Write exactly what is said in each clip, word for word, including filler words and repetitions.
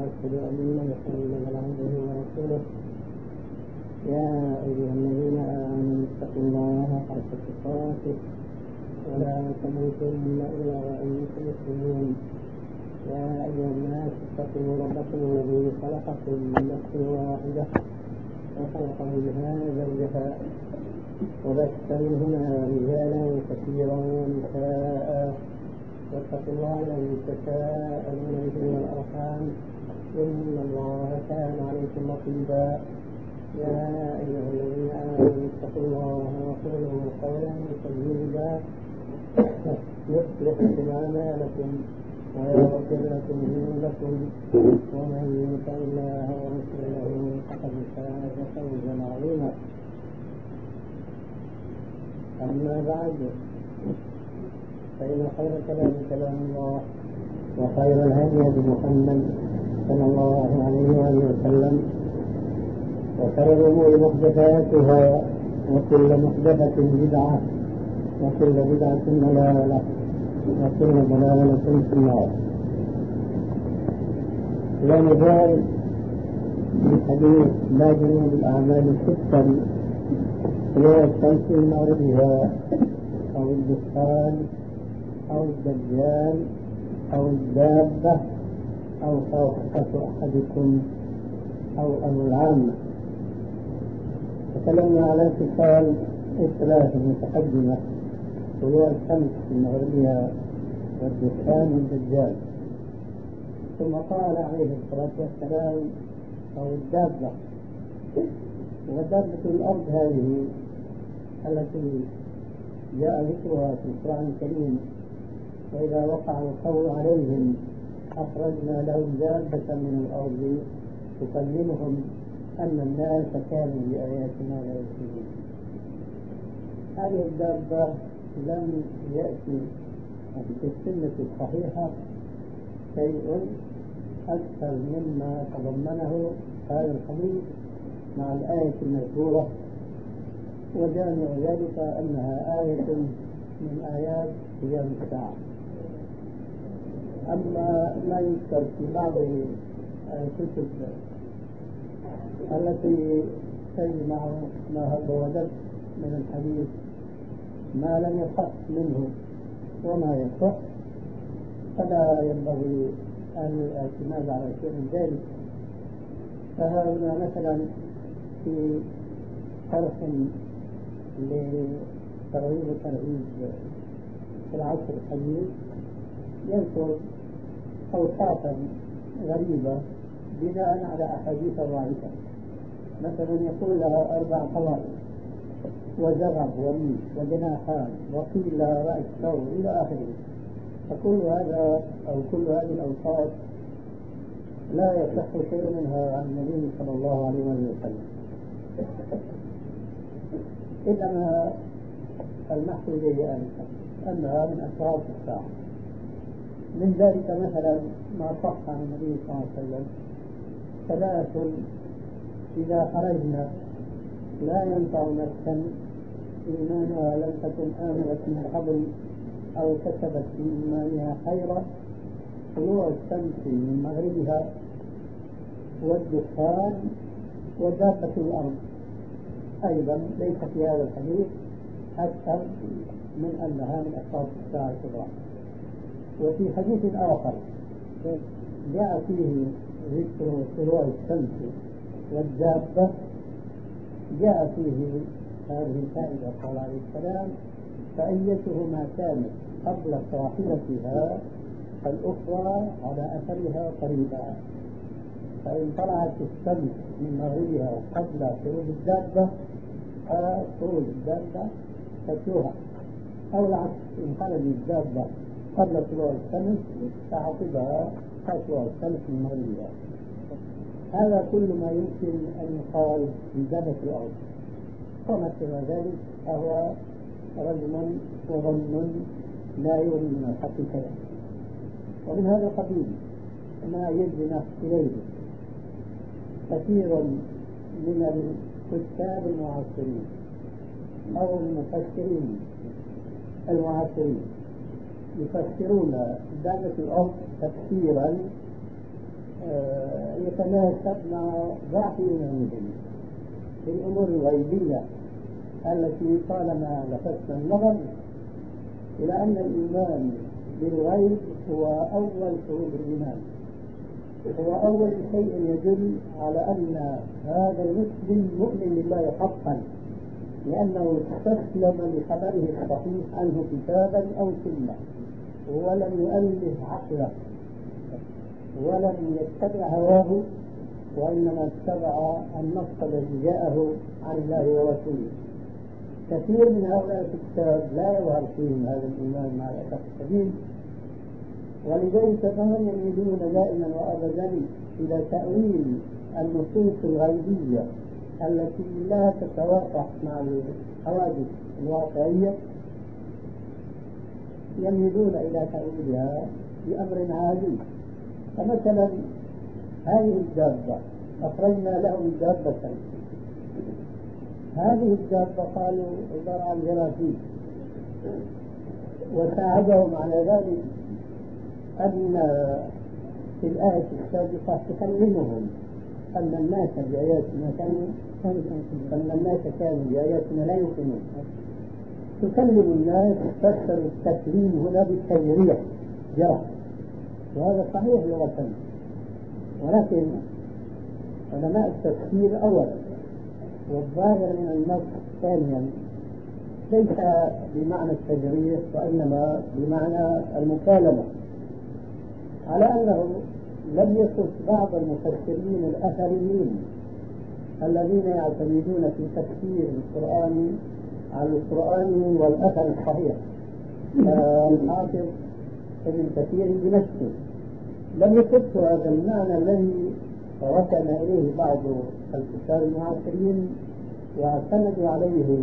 وأشهد أن محمدا عبده ورسوله. يا أيها الذين آمنوا اتقوا الله حق تقاته ولا تموتن إلا وأنتم مسلمون. يا أيها الناس اتقوا ربكم الذي خلقكم من نفس واحدة وخلق منها زوجها وبث منهما رجالا كثيرا ونساء واتقوا الله الذي تساءلون به والأرحام إن الله كان عليكم رقيبا. يا أيها الذين آمنوا اتقوا الله وقولوا قولا سديدا يصلح لكم أعمالكم ويغفر لكم ذنوبكم ومن يطع الله ورسوله فقد فاز فوزا عظيما. أما بعد، فإن خير الكلام كلام الله وخير الهدي هدي محمد صلى الله عليه وسلم وخير الأمور محدثاتها وكل محدثة بدعة وكل بدعة ضلالة وكل ضلالة في النار. لا نزال بالحديث بادئين بالأعمال الستة هي الشمس من مغربها أو الدخان أو الدجال أو الدابة أو خاصة أحدكم أو أمر العامة. تكلمنا على انفصال الثلاث المتقدمة طلوع الشمس من مغربها والدخان والدجال، ثم قال عليه الصلاة والسلام أو الدابة. ودابة الأرض هذه التي جاء ذكرها في القرآن الكريم: وإذا وقع القول عليهم أخرجنا لهم دابة من الأرض تكلمهم أن الناس كانوا بآياتنا لا يؤمنون. هذه الدابة لم يأتي في السنة الصحيحة شيء أكثر مما تضمنه هذا الحديث مع الآية المذكورة، وجامع ذلك أنها آية من آيات قيام الساعة. أما ما يذكر في بعض الكتب التي تجمع ما ودد من الحديث ما لم يصح منه وما يصح، فلا ينبغي أن الاعتماد على شيء من ذلك. فهذا مثلا في شرح لترغيب وترهيب في العصر الحديث يذكر أوصافا غريبة بناء على أحاديث ضعيفة. مثلا يقول لها أربع قوائم وزغب وريش وجناحان وقيل لها رأس ثور إلى آخره. فكل هذا أو كل هذه الأوصاف لا يصح شيء منها عن النبي صلى الله عليه وسلم، إلا ما المحفوظ به آنفا أنها من أشراط الساعة. من ذلك مثلا ما صح عن النبي صلى الله عليه وسلم: ثلاث إذا خرجنا لا ينفع نفسا إيمانها لم تكن آمنت من قبل أو كسبت في إيمانها خيرا: طلوع الشمس من مغربها والدخان ودابة الأرض. أيضا ليس في هذا الحديث أكثر من أنها من أشراط الساعة الكبرى. وفي حديث آخر جاء فيه ذكر طلوع الشمس والدابة جاء فيه هذه الفائدة: قال عليه السلام: فأيتهما كانت قبل صاحبتها فالأخرى على أثرها قريبا. فإن طلعت الشمس من مغربها قبل خروج الدابة فخروج الدابة تتلوها، أو العكس: إن خرجت الدابة قبل طلوع الشمس فعقبها طلوع الشمس من مغربها. هذا كل ما يمكن أن يقال في دابة الأرض، وما سوى ذلك فهو رجم وظن لا يغني من الحقيقة. ومن هذا القبيل ما يجري إليه كثير من الكتاب المعاصرين أو المفسرين المعاصرين يفسرون دابة الأرض تفسيرا آه يتناسب مع ضعف إيمانهم في الأمور الغيبية التي طالما لفتنا النظر إلى أن الإيمان بالغيب هو أول شروط الإيمان، هو أول شيء يدل على أن هذا المسلم مؤمن بالله حقا، لأنه استسلم لخبره الصحيح عنه كتابا أو سنة، ولم يؤله عقله ولم يتبع هواه، وإنما اتبع النص الذي جاءه عن الله ورسوله. كثير من هؤلاء الكتاب لا يظهر فيهم هذا الإيمان مع الأسف الشديد، ولذلك فهم يميلون دائما وأبدا إلى تأويل النصوص الغيبية التي لا تتوافق مع الحوادث الواقعية، يميلون إلى تأويلها بأمر عادي. فمثلا هذه الدابة أخرجنا لهم دابة، هذه الدابة قالوا عبارة عن جراثيم، وساعدهم على ذلك أن في الآية السابقة تكلمهم أن الناس بآياتنا كانوا أن الناس كانوا بآياتنا لا يؤمنون. تكلم الناس، فسر التكليم هنا بالتجريح جرح، وهذا صحيح لغة، ولكن علماء التفسير أولا والظاهر من النص ثانيا ليس بمعنى التجريح وإنما بمعنى المكالمة، على أنه لم يصف بعض المفسرين الأثريين الذين يعتمدون في تفسير القرآن على القرآن والأثر الصحيح. الحافظ ابن كثير بنفسه لم يصف هذا المعنى الذي ركن إليه بعض الكتاب المعاصرين واعتمدوا عليه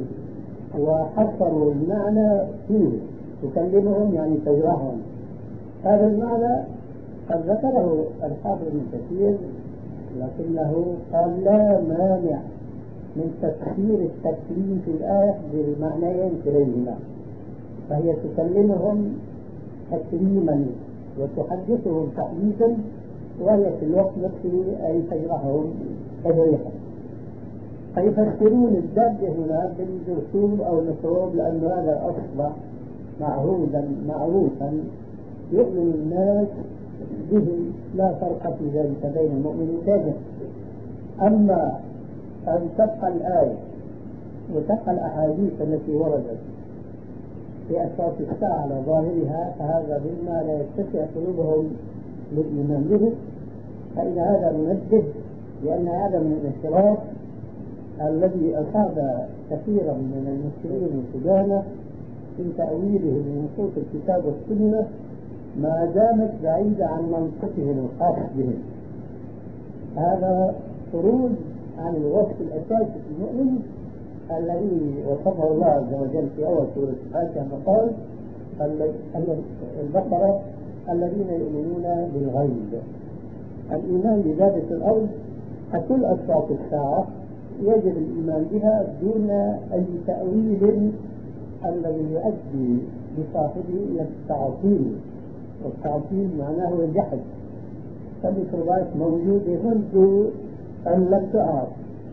وحصروا المعنى فيه تكلمهم يعني تجرحهم. هذا المعنى قد ذكره الحافظ ابن كثير، لكنه قال لا مانع من تفسير التكليم في الآية بالمعنيين كليهما، فهي تكلمهم تكريما وتحدثهم تحديثا، وهي في الوقت نفسه أي تجرحهم تجريحا. فيفسرون الدابة هنا بالجرثوم أو الميكروب، لأن هذا أصبح معهودا معروفا يؤمن الناس به، لا فرق في ذلك بين المؤمن والكافر. أما أن تبقى الآية وتبقى الأحاديث التي وردت في أشراط الساعة على ظاهرها، فهذا مما لا يتسع قلوبهم للإيمان به، فإن هذا منبه، لأن هذا من الانحراف الذي أصاب كثيرا من المسلمين القدامى في تأويله لنصوص الكتاب والسنة ما دامت بعيدة عن منطقهم الخاص بهم. هذا خروج عن الوصف الأساسي في المؤمن الذي وصفه الله عز وجل في أول سورة الفاتحة قال البقرة الذين يؤمنون بالغيب. الإيمان بذات الأرض كل أشراط الساعة يجب الإيمان بها دون أي تأويل الذي يؤدي بصاحبه إلى التعطيل، والتعطيل معناه الجحد. فالميكروبات موجودة منذ أن لم تعرف،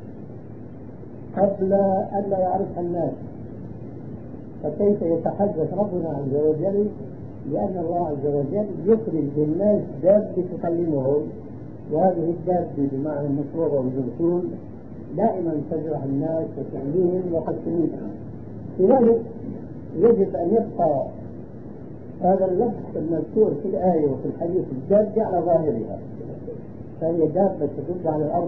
قبل أن لا يعرفها الناس، فكيف يتحدث ربنا عز وجل لأن الله عز وجل يخرج للناس دابة تكلمهم، وهذه الدابة بمعنى الميكروب والجرثوم دائما تجرح الناس وتؤذيهم وقد تميتهم. لذلك يجب أن يبقى هذا اللفظ المذكور في الآية وفي الحديث الدابة على ظاهرها، فهي دابة تدل على الأرض.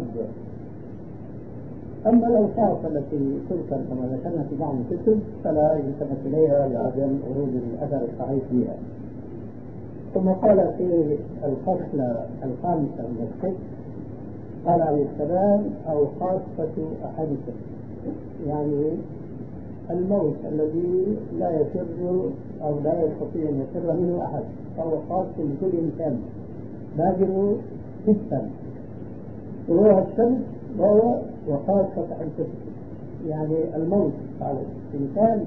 أما الأوصاف التي تذكر كما ذكرنا في بعض الكتب فلا يلتفت إليها لعدم ورود الأثر الصحيح فيها. ثم قال في الفصل الخامسة من الكتب قال عليه السلام أو خاصة أحدكم، يعني الموت الذي لا يفر أو لا يستطيع أن يفر منه أحد، فهو خاص لكل إنسان بادر جدا، وهو الشمس وهو وخاصة أنفسكم، يعني الموت على الإنسان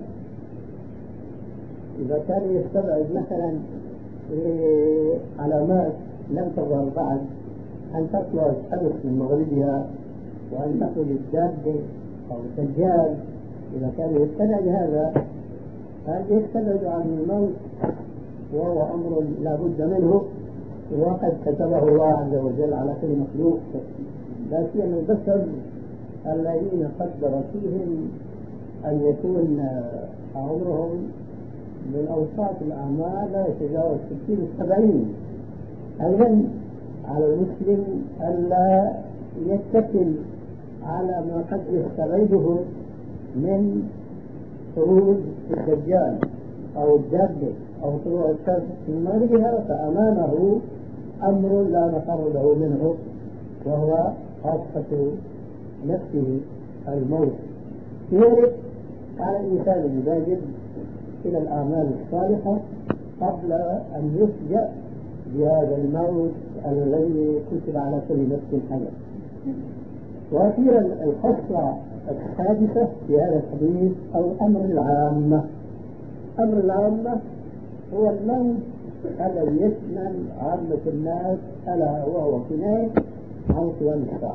إذا كان يستبعد مثلا علامات لم تظهر بعد أن تطلع الشمس من مغربها وأن تخرج الدابة أو الدجال إذا كان يستبعد هذا، هل يستبعد عن الموت وهو أمر لا بد منه وقد كتبه الله عز وجل على كل مخلوق، لا سيما البشر الذين قدر فيهم أن يكون عمرهم من أوساط الأعمال لا يتجاوز ستين السبعين. أيضا على المسلم ألا يتكل على ما قد يستبعده من خروج الدجال أو الدابة أو طلوع الشمس من مغربها، فأمامه أمر لا مفر له منه وهو خاصة نفسه الموت. لذلك على الإنسان أن يبادر إلى الأعمال الصالحة قبل أن يفجأ بهذا الموت الذي كتب على كل نفس حية. وأخيرا الخصلة السادسة في هذا الحديث أو أمر العامة. أمر العامة هو الموت الذي يشمل عامة الناس، ألا وهو كناية عن قيام الساعة.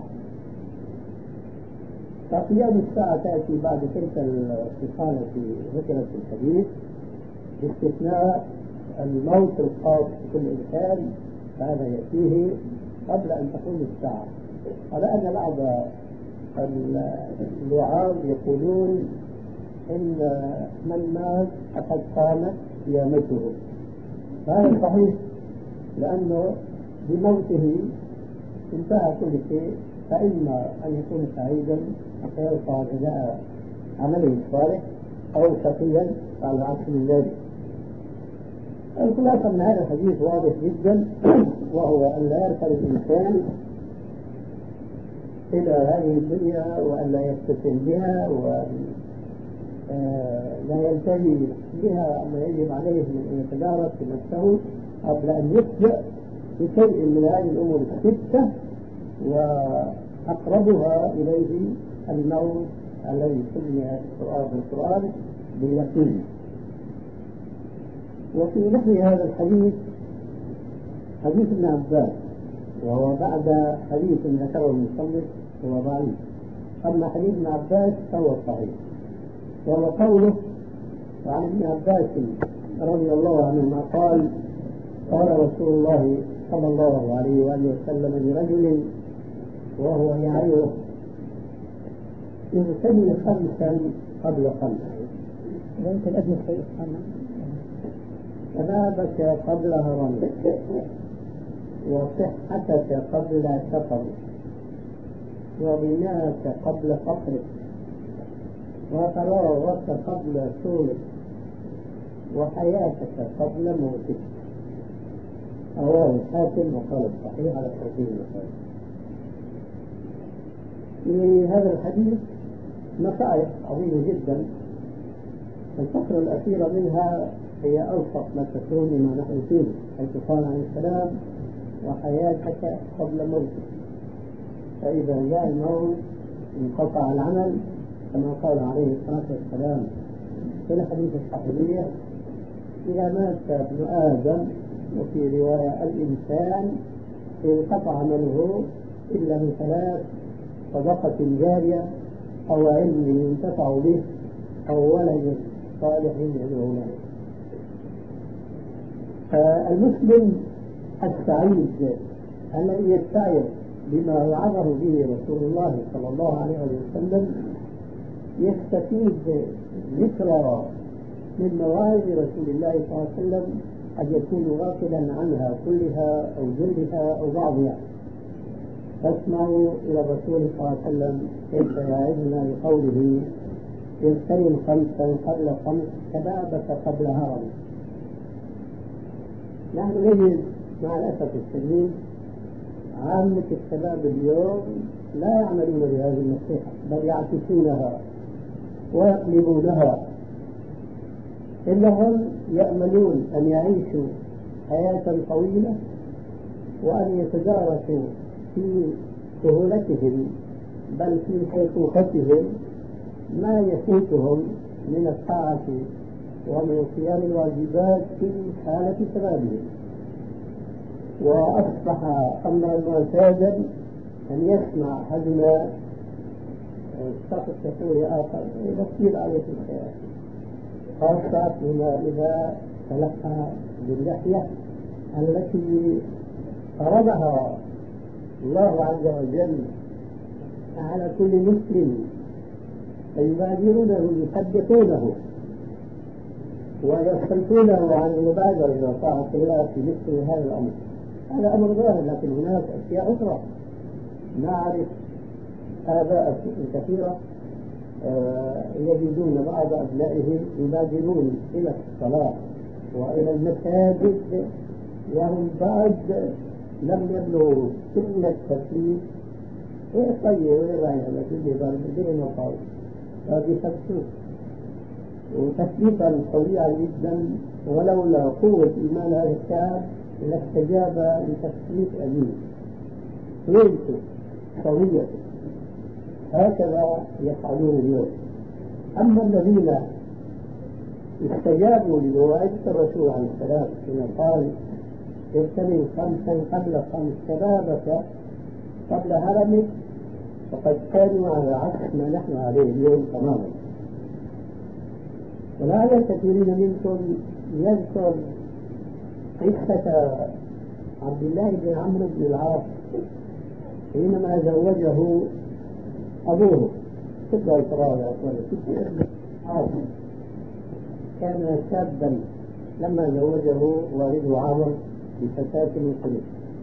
فقيام الساعة تأتي بعد تلك الخصال التي ذكرت في الحديث باستثناء الموت الخاص بكل إنسان، فهذا يأتيه قبل أن تقوم الساعة. على أن بعض الوعاظ يقولون إن من مات فقد قامت قيامته، هذا صحيح، لأنه بموته انتهى كل شيء، فإما أن يكون سعيدا فيرفع جزاء عمله الصالح أو شقيا على عكس من ذلك. الخلاصة من هذا الحديث واضح جدا، وهو أن لا يركب الإنسان إلى هذه الدنيا وأن لا يستسلم بها وأن لا ينتهي بها ما يجب عليه من أن يتدارك نفسه قبل أن يفجأ بشيء من هذه الأمور الستة، وأقربها إليه الموت الذي سمي في القرآن باليقين. وفي نحو هذا الحديث حديث ابن عباس، وهو بعد حديث ذكره المصنف هو ضعيف، أما حديث ابن عباس فهو صحيح، وهو قوله عن ابن عباس رضي الله عنهما قال: قال رسول الله صلى الله عليه وآله وسلم لرجل وهو يعيه: اغتنم خمسا قبل خمس، وانت الأبن الشيء شبابك قبل هرمك، وصحتك قبل سفرك، وغناك قبل فقرك، وفراغك قبل شغلك، وحياتك قبل موتك. رواه الحاكم وقال الصحيح على التوحيد المسائل. في هذا الحديث نصائح عظيمة جدا، الفقرة الأخيرة منها هي أوسط ما تكون مما نحن فيه، حيث قال عليه السلام: وحياتك قبل موتك، فإذا جاء الموت انقطع العمل، كما قال عليه الصلاة والسلام في الحديث الصحيح: إذا مات ابن آدم، وفي رواية الإنسان، انقطع عمله إلا من ثلاث: صدقة جارية، أو علم ينتفع به، أو ولد صالح يدعو له. فالمسلم السعيد الذي يستعير بما وعظه به رسول الله صلى الله عليه وسلم يستفيد ذكرى من مواعظ رسول الله صلى الله عليه وسلم قد يكون غافلا عنها كلها أو جلها أو بعضها. فاسمعوا إلى الرسول صلى الله عليه وسلم كيف يعظنا بقوله: اغتنم خمسا قبل خمس، شبابك قبل هرمك. نحن نجد مع الأسف الشديد عامة الشباب اليوم لا يعملون بهذه النصيحة، بل يعكسونها ويقلبونها، إنهم يأملون أن يعيشوا حياة طويلة وأن يتداركوا في سهولتهم بل في حقوقتهم ما يفوتهم من الطاعة ومن قيام الواجبات في حالة شبابهم، وأصبح أمرا معتادا أن يسمع هذا الشخص يقول آخر يبكي عليه في الحياة، خاصة فيما إذا تلقى باللحية التي فرضها الله عز وجل على كل مسلم، فيبادرونه يثبتونه ويصرفونه عن المبادرة إلى طاعة الله في مثل هذا الأمر. هذا أمر ظاهر، لكن هناك أشياء أخرى. نعرف آباء كثيرة يجدون بعض أبنائهم يبادرون إلى الصلاة وإلى المساجد وهم بعد لم يبلغوا سن التكليف، طيب ويرعي على كل ضرب بدون مقاوم فبيثبتوه وتثبيتا قويا جدا، ولولا قوة إيمان هذا الشعب لاستجاب لتثبيت أبيه ويلته قوية. هكذا يفعلون اليوم. أما الذين استجابوا لمواعظة الرسول عليه السلام حين قال اغتنم خمسا قبل خمس شبابك قبل هرمك، فقد كانوا على عكس ما نحن عليه اليوم تماما. ولعل كثيرين منكم يذكر قصة عبد الله بن عمرو بن العاص حينما زوجه أبوه تبقى الفراغ كان شابا لما زوجه والده عامر بفتاة مسلمة،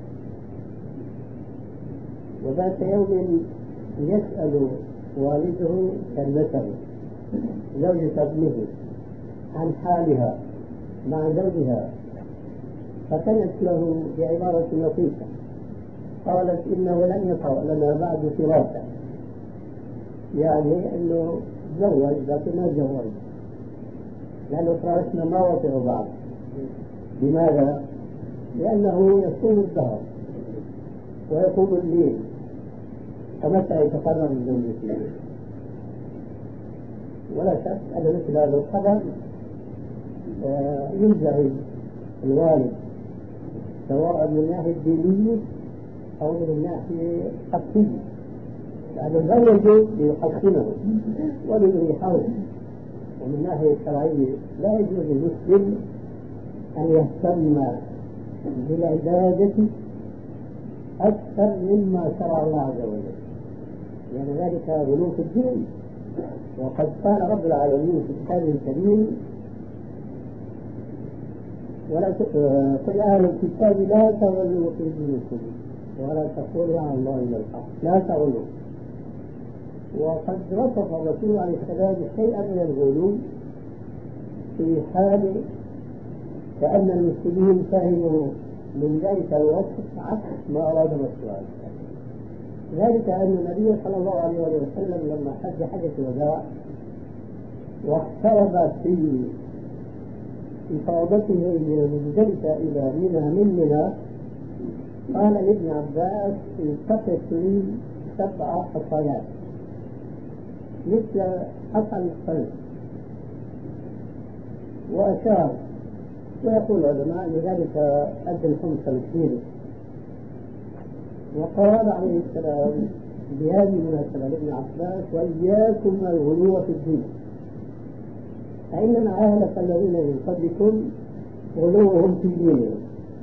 وذات يوم يسأل والده كلمته زوجة ابنه عن حالها مع زوجها، فكانت له بعبارة لطيفة قالت إنه لن يطرأ لنا بعد فراشا، يعني أنه تزوج لكن ما تزوج لأنه فراشنا ما وطئوا بعض. لماذا؟ لأنه يصوم الدهر ويقوم الليل، فمتى يتقرر من زوجته؟ ولا شك أن مثل هذا الخبر ينزعج الوالد سواء من الناحية الدينية أو من الناحية الحقيقية، لأنه زوجه ليحسنه وليريحه. ومن الناحية الشرعية لا يجوز للمسلم أن يهتم بالعبادة أكثر مما شرع الله عز وجل، لأن يعني ذلك غلو في الدين. وقد قال رب العالمين في كتابه الكريم ولا قل أهل الكتاب لا تغلوا في دينكم ولا تقولوا على الله إلا الحق، لا تغلوا. وقد وصف الرسول عليه السلام شيئا من الغلو في حال كأن المسلمين فهموا من ذلك الوصف عكس ما أراد الرسول عليه السلام. ذلك أن النبي صلى الله عليه وسلم لما حج حجة الوداع واقترب في إفاضته من المزدلفة إلى منى من منى قال لابن عباس التقط لي سبع حصيات مثل حصى القلب، وأشار ويقول العلماء لذلك أدى الخمس الكبير. وقال عليه السلام بهذه المناسبة لابن عباس وإياكم الغلو في الدين فإنما أهلك الذين من قبلكم غلوهم في دينهم.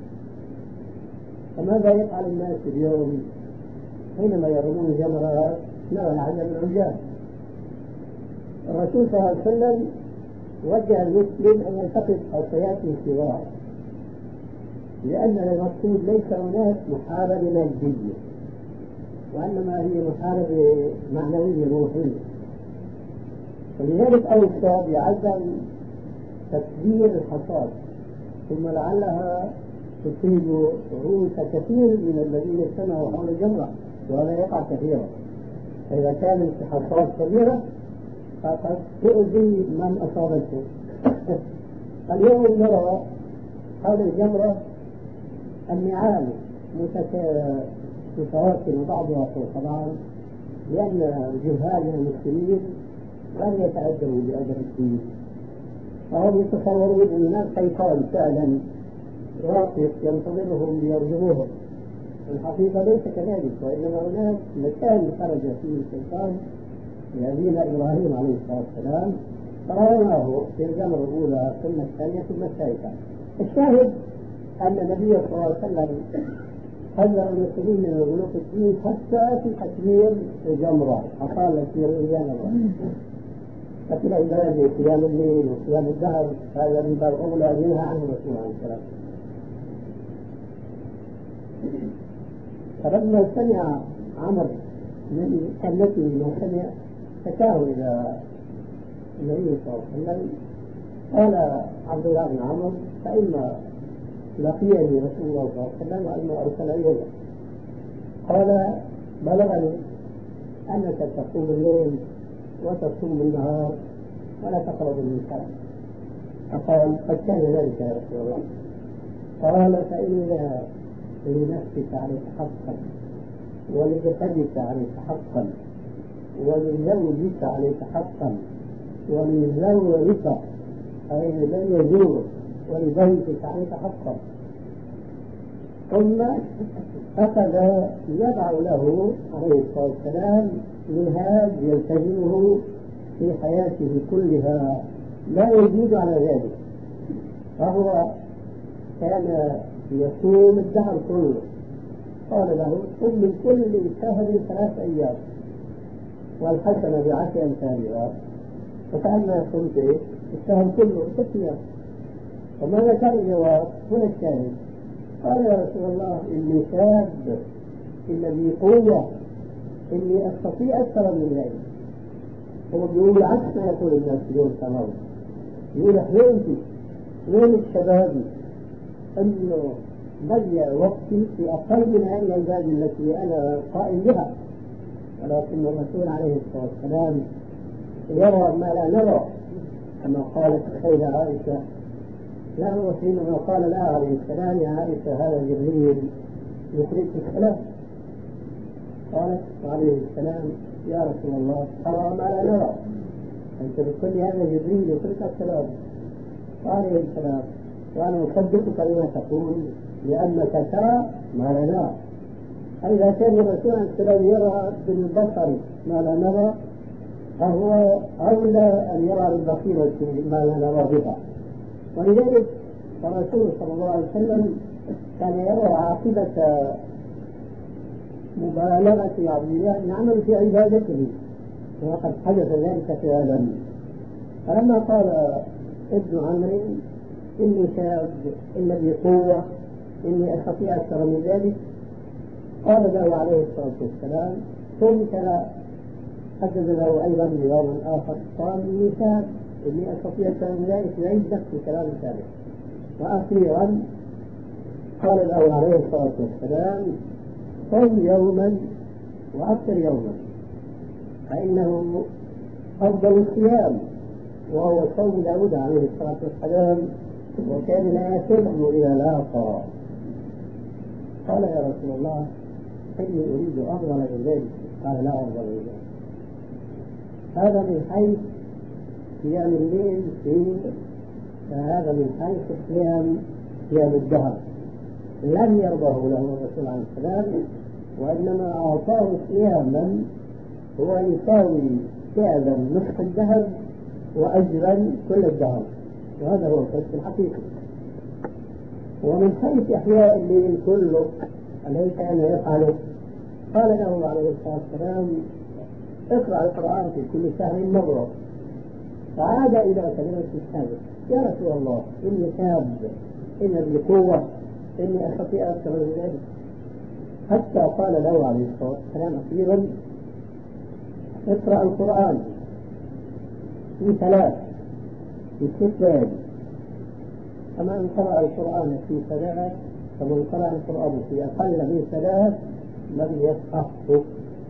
فماذا يفعل الناس اليوم حينما يرمون جمرات؟ نرى العجب العجاب. الرسول صلى الله عليه وسلم وجه المسلم أن يلتقط حصيات الصغار، لأن المقصود ليس هناك محاربة مادية وإنما هي محاربة معنوية روحية. ولذلك أوصى بعدم تكبير الحصاد، ثم لعلها تصيب رؤوس كثير من الذين اجتمعوا حول الجمرة، وهذا يقع كثيرا. فإذا كانت حصاد كبيرة فقد تؤذي من أصابته. اليوم نرى حول الجمرة النعال متواصل بعضها فوق بعض، لأن جهال المسلمين لم يتأدبوا بأدب الدين، فهم يتصورون أن الناس شيطان فعلا واقف ينتظرهم ليرجموهم. الحقيقة ليس كذلك، وإنما هناك مكان خرج فيه الشيطان لأبينا إبراهيم عليه الصلاة والسلام، فرأيناه في الجمرة الأولى ثم الثانية ثم الثالثة. الشاهد أن النبي صلى الله عليه وسلم حذر المسلمين من الغلو في الدين حتى في تكبير الجمرة، أقال في رؤيان الله. ففي العبادة قيام الليل وقيام الدهر هذا من باب أولى أن ينهى عنه الرسول عليه السلام. فلما سمع عمرو من كلته ما سمع شكاه إلى النبي صلى الله عليه وسلم. قال عبد الله بن عمرو: فإما لقيني رسول الله صلى الله عليه وسلم وإما أرسل إليه. قال: بلغني أنك تقوم الليل وتصوم النهار ولا تقرب النساء. فقال: قد كان ذلك يا رسول الله. قال: فإن لنفسك عليك حقا، ولجسدك عليك حقا، ولزوجك عليك حقا، ولزوجك أي لن يزورك، ولبيتك عليك حقا. ثم أخذ يضع له عليه الصلاة والسلام منهاج يلتزمه في حياته كلها لا يزيد على ذلك. فهو كان يصوم الدهر كله. قال له: صم من كل شهر ثلاث أيام والحسنة بعشر أمثالها. فكأنما صمت الشهر كله ست أيام. وماذا كان الجواب؟ هنا الشاهد. قال: يا رسول الله إني شاب، إن لي قوة، إني أستطيع أكثر من ذلك. هو بيقول عكس ما يقول الناس اليوم تماما. يقول: حلمتي وين شبابي أنه ضيع وقتي في أقل من هذه العبادة التي أنا قائم بها. ولكن الرسول عليه الصلاة والسلام يرى ما لا نرى، كما قالت السيدة عائشة: لا نحسن ما قال لها عليه السلام: يا عائشة هذا جبريل يخرج الكلام. قالت عليه السلام: يا رسول الله أرى ما لا نرى، أنت بتقول هذا جبريل يخرج الكلام. قال عليه السلام: وأنا أصدقك بما تقول لأنك ترى ما لا نرى. إذا كان الرسول عليه السلام يرى بالبصر ما لا نرى، فهو أولى أن يرى بالبصيرة ما لا نرى بها. ولذلك الرسول صلى الله عليه وسلم كان يرى عاقبة مبالغة عبد الله بن عمرو في عبادته، وقد حدث ذلك فعلا. فلما قال ابن عمرو: إني شاب، إن لي قوة، إني أستطيع أكثر من ذلك، قال له عليه الصلاة والسلام: ثم كلا. حدث له أيضا بيوم آخر قال: إني شاب، إني أستطيع أكثر من ذلك، يعيد نفس الكلام الثالث. وأخيرا قال له عليه الصلاة والسلام: صم يوما وأفطر يوما، فإنه أفضل الصيام، وهو صوم داود عليه الصلاة والسلام، وكان لا يسر إلى لاقى. قال: يا رسول الله إني أريد أفضل من ذلك. قال: لا أفضل من ذلك. هذا من حيث قيام الليل في هذا من حيث الصيام قيام الدهر لم يرضه له الرسول عليه السلام، وإنما أعطاه صياما هو يساوي فعلا نصف الدهر وأجرا كل الدهر، وهذا هو الكسب الحقيقي. ومن حيث إحياء الليل كله الذي كان يفعله، قال له عليه الصلاة والسلام: اقرأ القرآن في كل شهر مرة. فعاد إلى كلمة السابق: يا رسول الله إني شاب، إن لي قوة، إني أستطيع أكثر من ذلك. حتى قال له عليه الصلاة والسلام أخيرا: اقرأ القرآن في ثلاث في ست ليالي. فمن قرأ القرآن في ثلاث فمن قرأ القرآن في أقل من ثلاث لم يفقهه.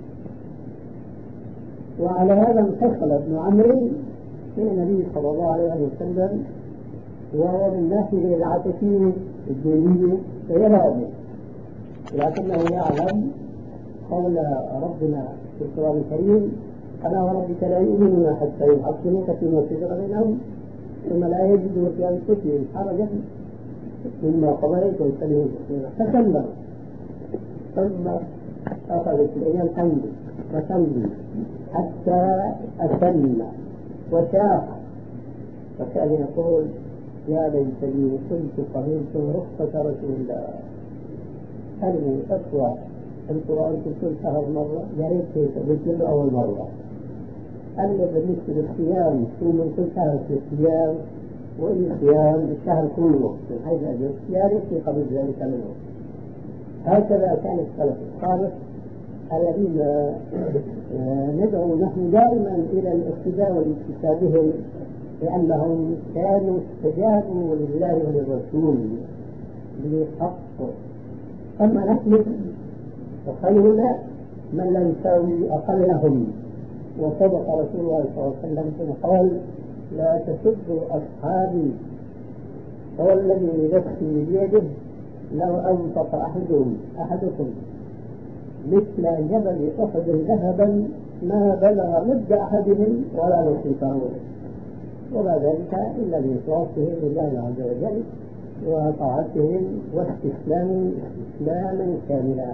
وعلى هذا انفصل ابن عمرو من النبي صلى الله عليه وسلم، وهو من ناحية العاطفية الدينية غير راضي، لكنه يعلم قول ربنا في القرآن الكريم: ألا وربك لا يؤمنون حتى يحكموك فيما شجر بينهم ثم لا يجدوا في أنفسهم حرجا مما قضيت وسلمت فسلم، ثم أخذت الأيام تمضي وتمضي حتى أسلم وشاق، وكان يقول يا ليتني كنت قبلت رخصة رسول الله. هل أقوى القرآن في كل شهر مرة؟ يا ريت قلت أول مرة. أما بالنسبة للصيام ثم من كل شهر في الصيام وإن الصيام الشهر كله من حيث الأجر يا ريت قبل ذلك منه. هكذا كان السلف الصالح الذين ندعو نحن دائما إلى الاقتداء والاكتساب بهم، لأنهم كانوا استجابوا لله وللرسول بحق. أما نحن فخيرنا من لا يساوي أقلهم. وصدق رسول الله صلى الله عليه وسلم ثم قال لا تسبوا أصحابي، والذي نفسي بيده لو أنفق أحدهم أحدكم مثل جبل أحد ذهبا ما بلغ مد أحدهم ولا نصيفه، وما ذلك إلا بإخلاصهم لله عز وجل وطاعتهم واستسلام استسلاما كاملا.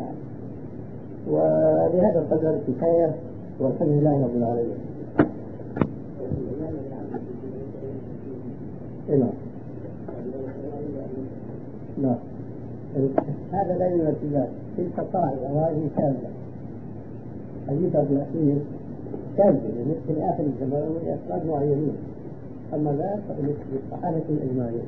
ولهذا القدر كفاية، والحمد لله رب العالمين. نعم نعم هذا لا يمثل ذلك. تلك قاعدة وهذه شاذة، حديث الأخير شاذ مثل آخر الزمان لأسباب معينين، أما ذا فمثل الصحابة الأجمعين.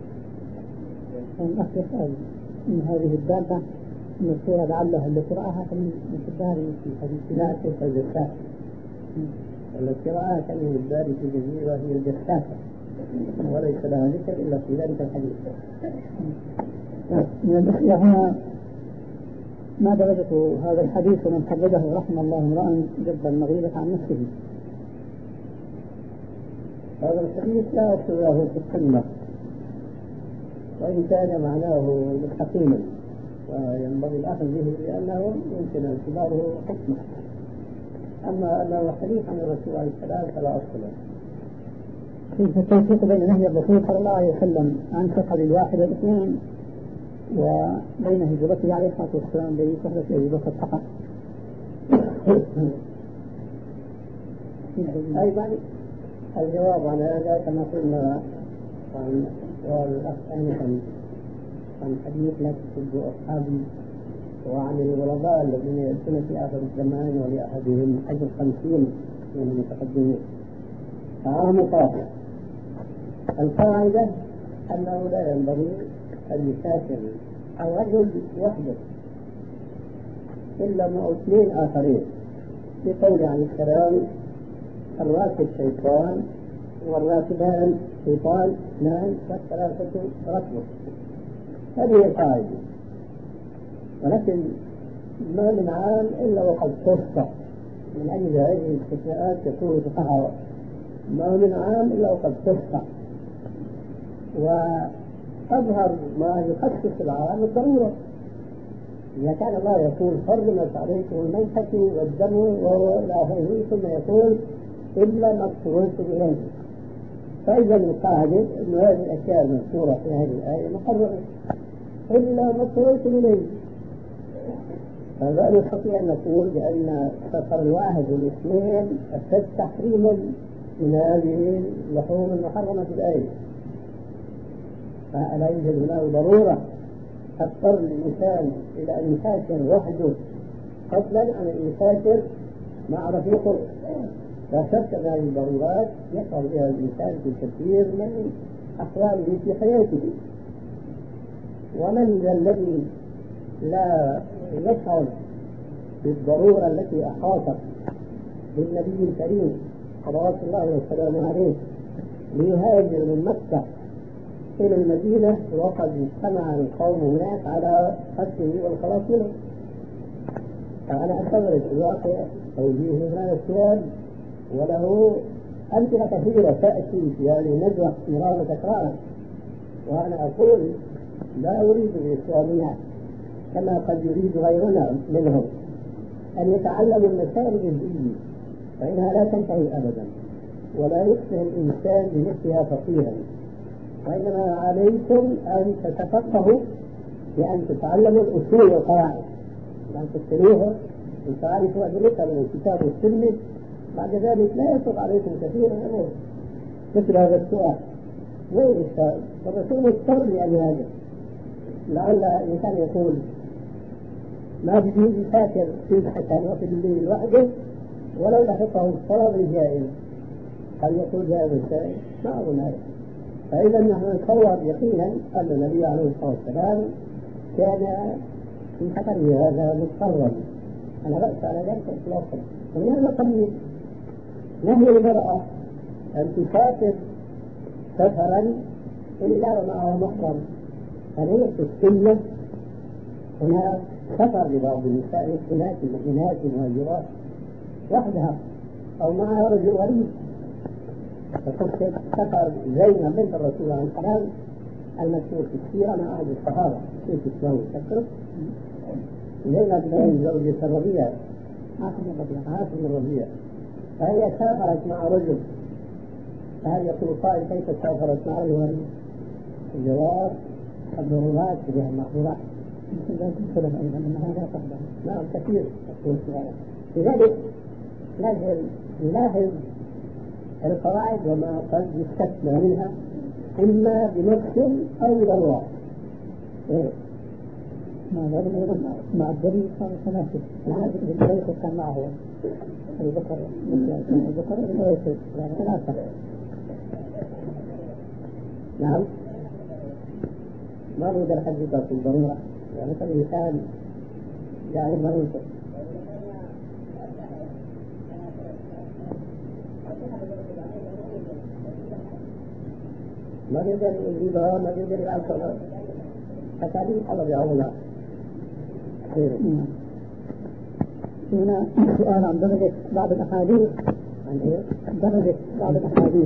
أخي يسأل من هذه الدابة المذكورة لعله التي رآها من شبهها في حديث لا تلك الجساسة، التي رآها كان من الباب في الجزيرة هي الجساسة وليس لها ذكر إلا في ذلك الحديث. من الأسئلة هنا ما درجة هذا الحديث ومن حدده رحم الله امرأ جب المغيبة عن نفسه؟ هذا الحديث لا أصل له في السنة، وإن كان معناه حكيما وينبغي الأخذ به لأنه يمكن اعتباره حكمة. أما أنه حديث عن الرسول عليه السلام فلا أصل له. كيف التوفيق بين نهي الرسول صلى الله عليه وسلم عن فقد الواحد والاثنين وبين هجرته عليه الصلاة والسلام بين صحبة أبي بكر فقط؟ أيضا الجواب على هذا كما قلنا عن الأخ آنفا عن حديث لا تسبوا أصحابي، وعن الغرباء الذين يأتون في آخر الزمان ولأحدهم أجر خمسين من المتقدمين. فعام قاطع القاعدة أنه لا ينبغي أن يسافر الرجل وحده إلا مع اثنين آخرين، بقول عليه السلام الراكب شيطان والراكبان شيطان اثنان والثلاثة ركبه. هذه القاعدة. ولكن ما من عام إلا وقد خص من أجل هذه الاستثناءات تكون فقهاء، ما من عام إلا وقد خص. وأظهر ما يخصص العام الضرورة. إذا كان الله يقول حرمت عليكم الميتة والدم وإلى آخره ثم يقول إلا ما اضطررت إليه، فإذا القاعدة أن هذه الأشياء المذكورة في هذه الآية محرمة إلا ما اضطررت إليه. هذا نستطيع أن نقول بأن سفر الواحد والاثنين أشد تحريما من هذه اللحوم المحرمة في الآية. فألا يوجد له ضرورة أضطر الإنسان إلى أن يسافر وحده فضلا عن أن يسافر مع رفيقه؟ لا شك أن هذه الضرورات يشعر بها الإنسان في كثير من أحواله في حياته. ومن ذا الذي لا يشعر بالضرورة التي أحاطت بالنبي الكريم صلوات الله وسلامه عليه ليهاجر من مكة إلى المدينة وقد اجتمع القوم هناك على قتله والخلاص منه؟ فأنا أعتبر الواقع توجيه هذا السؤال وله أمثلة كثيرة تأتي في هذه الندوة مرارا تكرارا، وأنا أقول لا أريد بإخواننا كما قد يريد غيرنا منهم أن يتعلموا المسائل الجزئية، فإنها لا تنتهي أبدا، ولا يصبح الإنسان بنفسها فقيرا، وإنما عليكم أن تتفقهوا بأن تتعلموا الأصول والقواعد، وأن تتلوها وتعرفوا أدلتها من الكتاب والسنة. بعد ذلك لا يصعب عليكم كثيرا أمور مثل هذا السؤال. وين الإشكال؟ والرسول مضطر لأجل هذا. لعل الإنسان يقول ما بيجوز يسافر في الحسن وفي الليل وحده ولو لحقه الصلاة الجائز، هل يقول هذا الشيء؟ ما أظن هذا. فإذا نحن نتصور يقينا أن النبي عليه الصلاة والسلام كان في خطر هذا مضطرا، أنا بأس على ذلك إطلاقا. ومن هذا القبيل نهي المرأة أن تسافر سفرا إلا ومعها محرم. فليس السنة هنا سفر لبعض النساء المسلمات المؤمنات المهاجرات وحدها أو معها رجل غريب، فقد سفر زينب بنت الرسول عليه السلام المشهور في السيرة مع أحد الصحابة كيف اسمه تذكر؟ زينب بن زوجة الربيع عاصم الربيع عاصم الربيع فهي سافرت مع رجل. فهل يقول قائل كيف سافرت مع رجل غريب؟ الجواب الضرورات بها المحظورات. مثل ذلك السلم أيضا أنها لا تقبل. نعم كثير. لذلك لازم نلاحظ القواعد وما قد يستثنى منها إما بنقص أو ضرورة. مع ذلك مع الدليل صار ثلاثة. نعم الدليل كان معه أبي بكر أبي بكر الدليل يعني ثلاثة. نعم ما نقدر نحددها في الضرورة، يعني مثل الإنسان يعني ضرورته ما يقدر يجيبها ما يقدر يعرفها حتى هذه الحالة بعضنا. هنا سؤال عن درجة بعض الأحاديث عن إيه؟ درجة بعض الأحاديث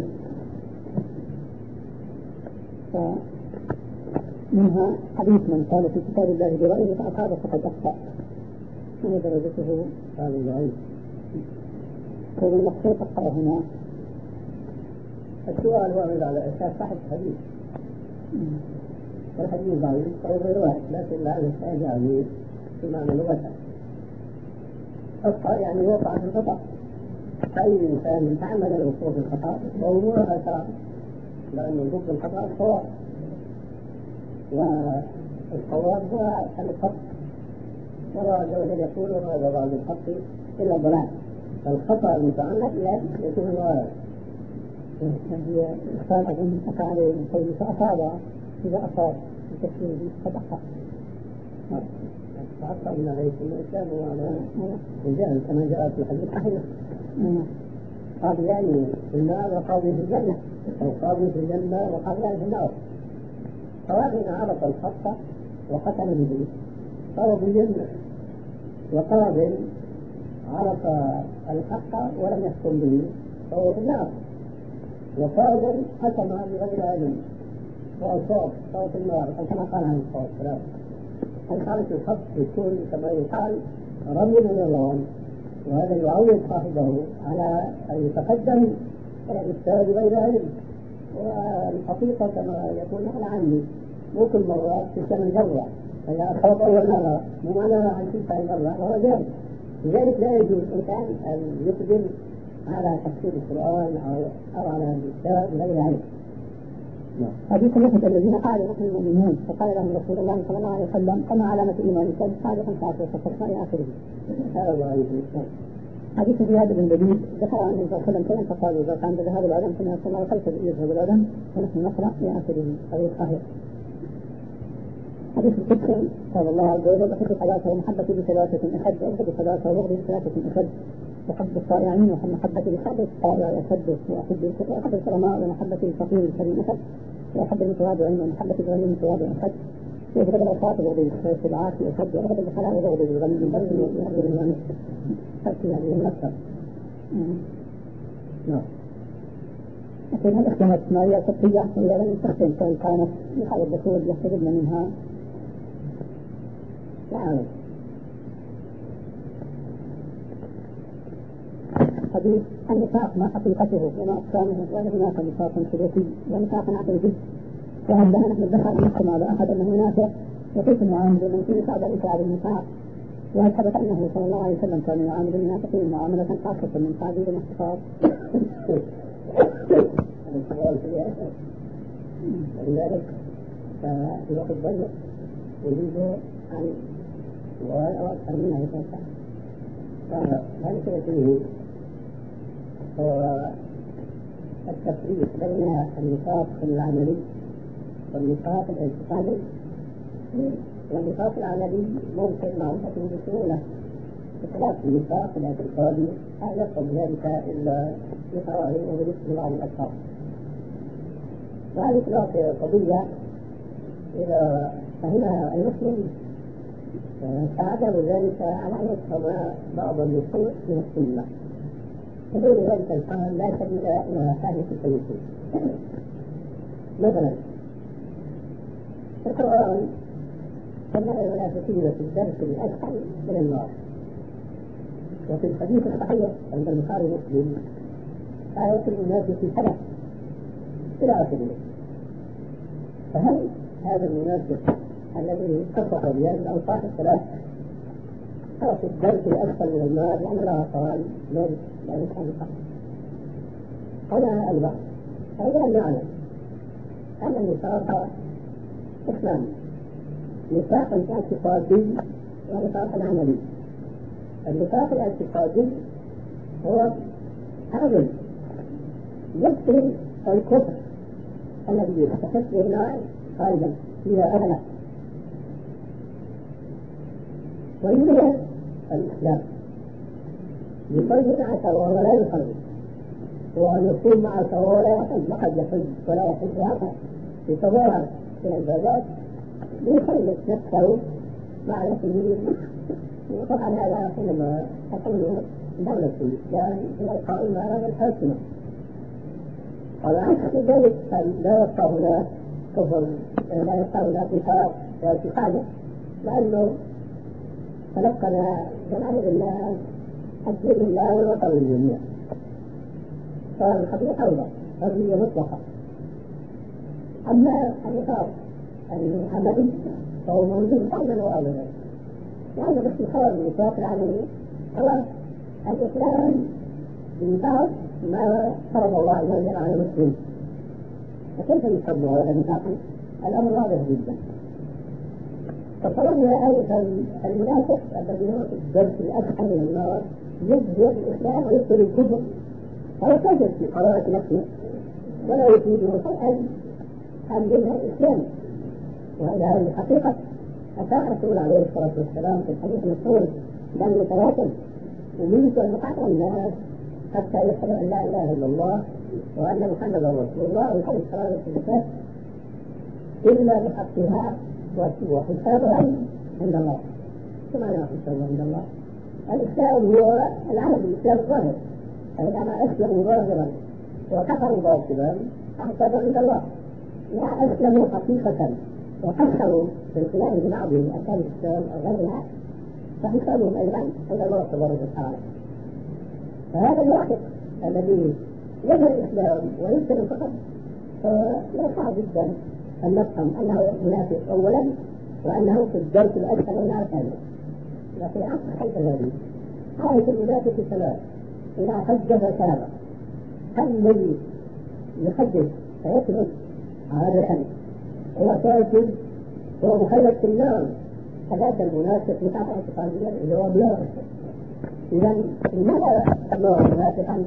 منها حديث من قال في كتاب الله برأيه فأصاب فقد أخطأ، ما درجته؟ هذا ضعيف. كون المقصود أخطأ هنا. السؤال وارد على أساس صحة الحديث، والحديث ضعيف أو غير واحد، لكن لا يحتاج عليه في معنى لغته. أخطأ يعني وقع في الخطأ، فأي إنسان تعمد الوقوع في الخطأ وهو أسرع، لأنه ضد الخطأ الصواب، والصواب هو الحق. والله عز وجل يقول وما يضع بالحق إلا الضلال، فالخطأ المتعمد يكون غاية. هي إشكال أظن أتى عليه من قوله فأصاب إذا أصاب بتفسيره قد أخطأ. فأخطأ من عليه الإسلام وعلى الجهل كما جاء في الحديث صحيح. قاضيان في النار وقاضي في الجنة، أو قاضي في الجنة وقاضيان في النار. قاضي عرف الحق وختم به فهو في الجنة، وقاضي عرف الحق ولم يحكم به فهو في النار، وقاضي حكم بغير علم وأصاب فهو في النار، كما قال عليه الصلاة والسلام. الحالة الحق يكون كما يقال رمي من الغرام، وهذا يعود صاحبه على أن يتقدم إلى الإفتاء بغير علم. والحقيقة كما يقول على عني مو كل مرة تلك من مرة، فإذا أصاب أول مرة مو معناها عن تلك المرة وهو جاهل. لذلك لا يجوز الإنسان أن يقدم على تفسير القرآن أو, أو على الإفتاء بغير علم. حديث الوحدة الذين قالوا نحن المؤمنون فقال لهم رسول الله صلى الله عليه وسلم كما علامة إيمانكم قالوا خمسة عشر فصلنا إلى آخره. هذا الله يجزيكم. حديث زياد بن لبيد ذكر عن النبي صلى الله عليه وسلم كيف فقالوا إذا كان بذهاب العلم كنا صلى الله عليه وسلم يذهب العلم ونحن نقرأ إلى آخره. هذا صحيح. حديث القدسي قال الله عز وجل أحب ثلاثة ومحبتي بثلاثة أشد وأبغض ثلاثة وأبغض بثلاثة أشد وحب الصائعين ومحبتي بحب الصائع أشد وأحب الكرماء ومحبتي الفقير الكريم أشد وأحب المتواضعين ومحبتي الغني المتواضع أشد وأبغض العصاة وأبغض العاصي أشد وأبغض البخلاء وأبغض الغني البخيل وأبغض الغني تأتي هذه الأكثر. نعم. لكن هل اختمت ماريا القبطية إذا لم تختم كان كانت يحاول الرسول يستجبن منها؟ نعم. حديث النفاق ما حقيقته وما أقسامه وهل هناك نفاق سلوكي ونفاق عقلي وعندها نحن الدخل نحكم على أحد أنه منافق وكيف نعامل من في صعب الإسعاد النفاق، وثبت أنه صلى الله عليه وسلم كان يعامل المنافقين معاملة خاصة من تعبير الاختصار. السؤال في الآخر ولذلك فالوقت ضيق ويجب أن وأكثر منها يتوسع. فهذا فيه هو التفريق بين النفاق العملي والنفاق الاعتقادي. والنفاق العملي ممكن معرفته بسهولة بخلاف النفاق الاعتقادي لا يصل ذلك إلا بقرائن وبذكر بعض الأشخاص. وهذه قضية إذا فهمها المسلم فعدم ذلك على أن يفهم بعض النصوص من السنة. بدون ذلك الفهم لا سبيل إلى فهم تلك النصوص. مثلا في القرآن سمى المنافقين في الدرك الأسفل من النار، وفي الحديث الصحيح عند البخاري ومسلم آية المنافق ثلاث إلى آخره. فهل هذا المنافق الذي خصص بهذه الأوصاف الثلاث هو في الدرك الأسفل من النار لأن الله قال ذلك ذلك الحق؟ هنا البحث. فإذا نعلم أن النفاق إسلام، نفاق اعتقادي ونفاق عملي. النفاق الاعتقادي هو عمل يبطل الكفر الذي يستحق به النار خالدا فيها أبدا، ويظهر الإسلام يصلي معك وهو لا يصلي، وأن يقوم معك وهو لا يحج، وقد يحج ولا يحج هذا يتظاهر في العبادات ليخلص نفسه مع الأسلمين. وطبعا هذا حينما تكون دولة الإسلام هي القائمة على الحاكمة، وعلى عكس ذلك لا يبقى هناك كفر، لا يبقى هناك نفاق اعتقادي، لأنه تلقن جماهير الناس الدين الله والوطن للجميع، فالقضية أولى قضية مطلقة. أما النفاق العملي فهو موجود دائما وأبدا، لأن باختصار النفاق العملي هو الإسلام بنفاق ما فرض الله عز وجل على المسلمين. فكيف يفرض هذا النفاق؟ الأمر واضح جدا. فطلبنا أن المنافق الذي هو في الدرس الأسفل من النار يظهر الإسلام ويبطل الكفر، فهو كافر في قرارة نفسه ولا يفيده شيئا عن دينها الإسلام. وإلى هذه الحقيقة أتى الرسول عليه الصلاة والسلام في الحديث المشهور لم يتواصل ومنك أن يقاطع الناس حتى يشهد أن لا إله إلا الله وأن محمدا رسول الله ويقول الصلاة والسلام إلا بحقها وحسابها عند الله. ثم لا حسابها عند الله. الإسلام هو العمل الإسلام الظاهر، فإذا ما أسلموا ظاهرا وكفروا باطلا فحسابهم عند الله. لا أسلموا حقيقة وكفروا بالقيام ببعض أركان الإسلام أو غيرها فحسابهم أيضا عند الله تبارك وتعالى. فهذا الواحد الذي يظهر الإسلام ويبطل الكفر فلا صعب جدا أن نفهم أنه منافق أولا وأنه في الدرك الأسفل من الأركان. لكن عكس حيث هذه حالة المنافق ثلاث: إذا حج فتاب، هل الذي يحدث فيكذب عادة هو كافر هو مخلد في النار؟ هذاك المنافق نفاق اعتقاديا اللي هو بلا. إذا لماذا سموه منافقا؟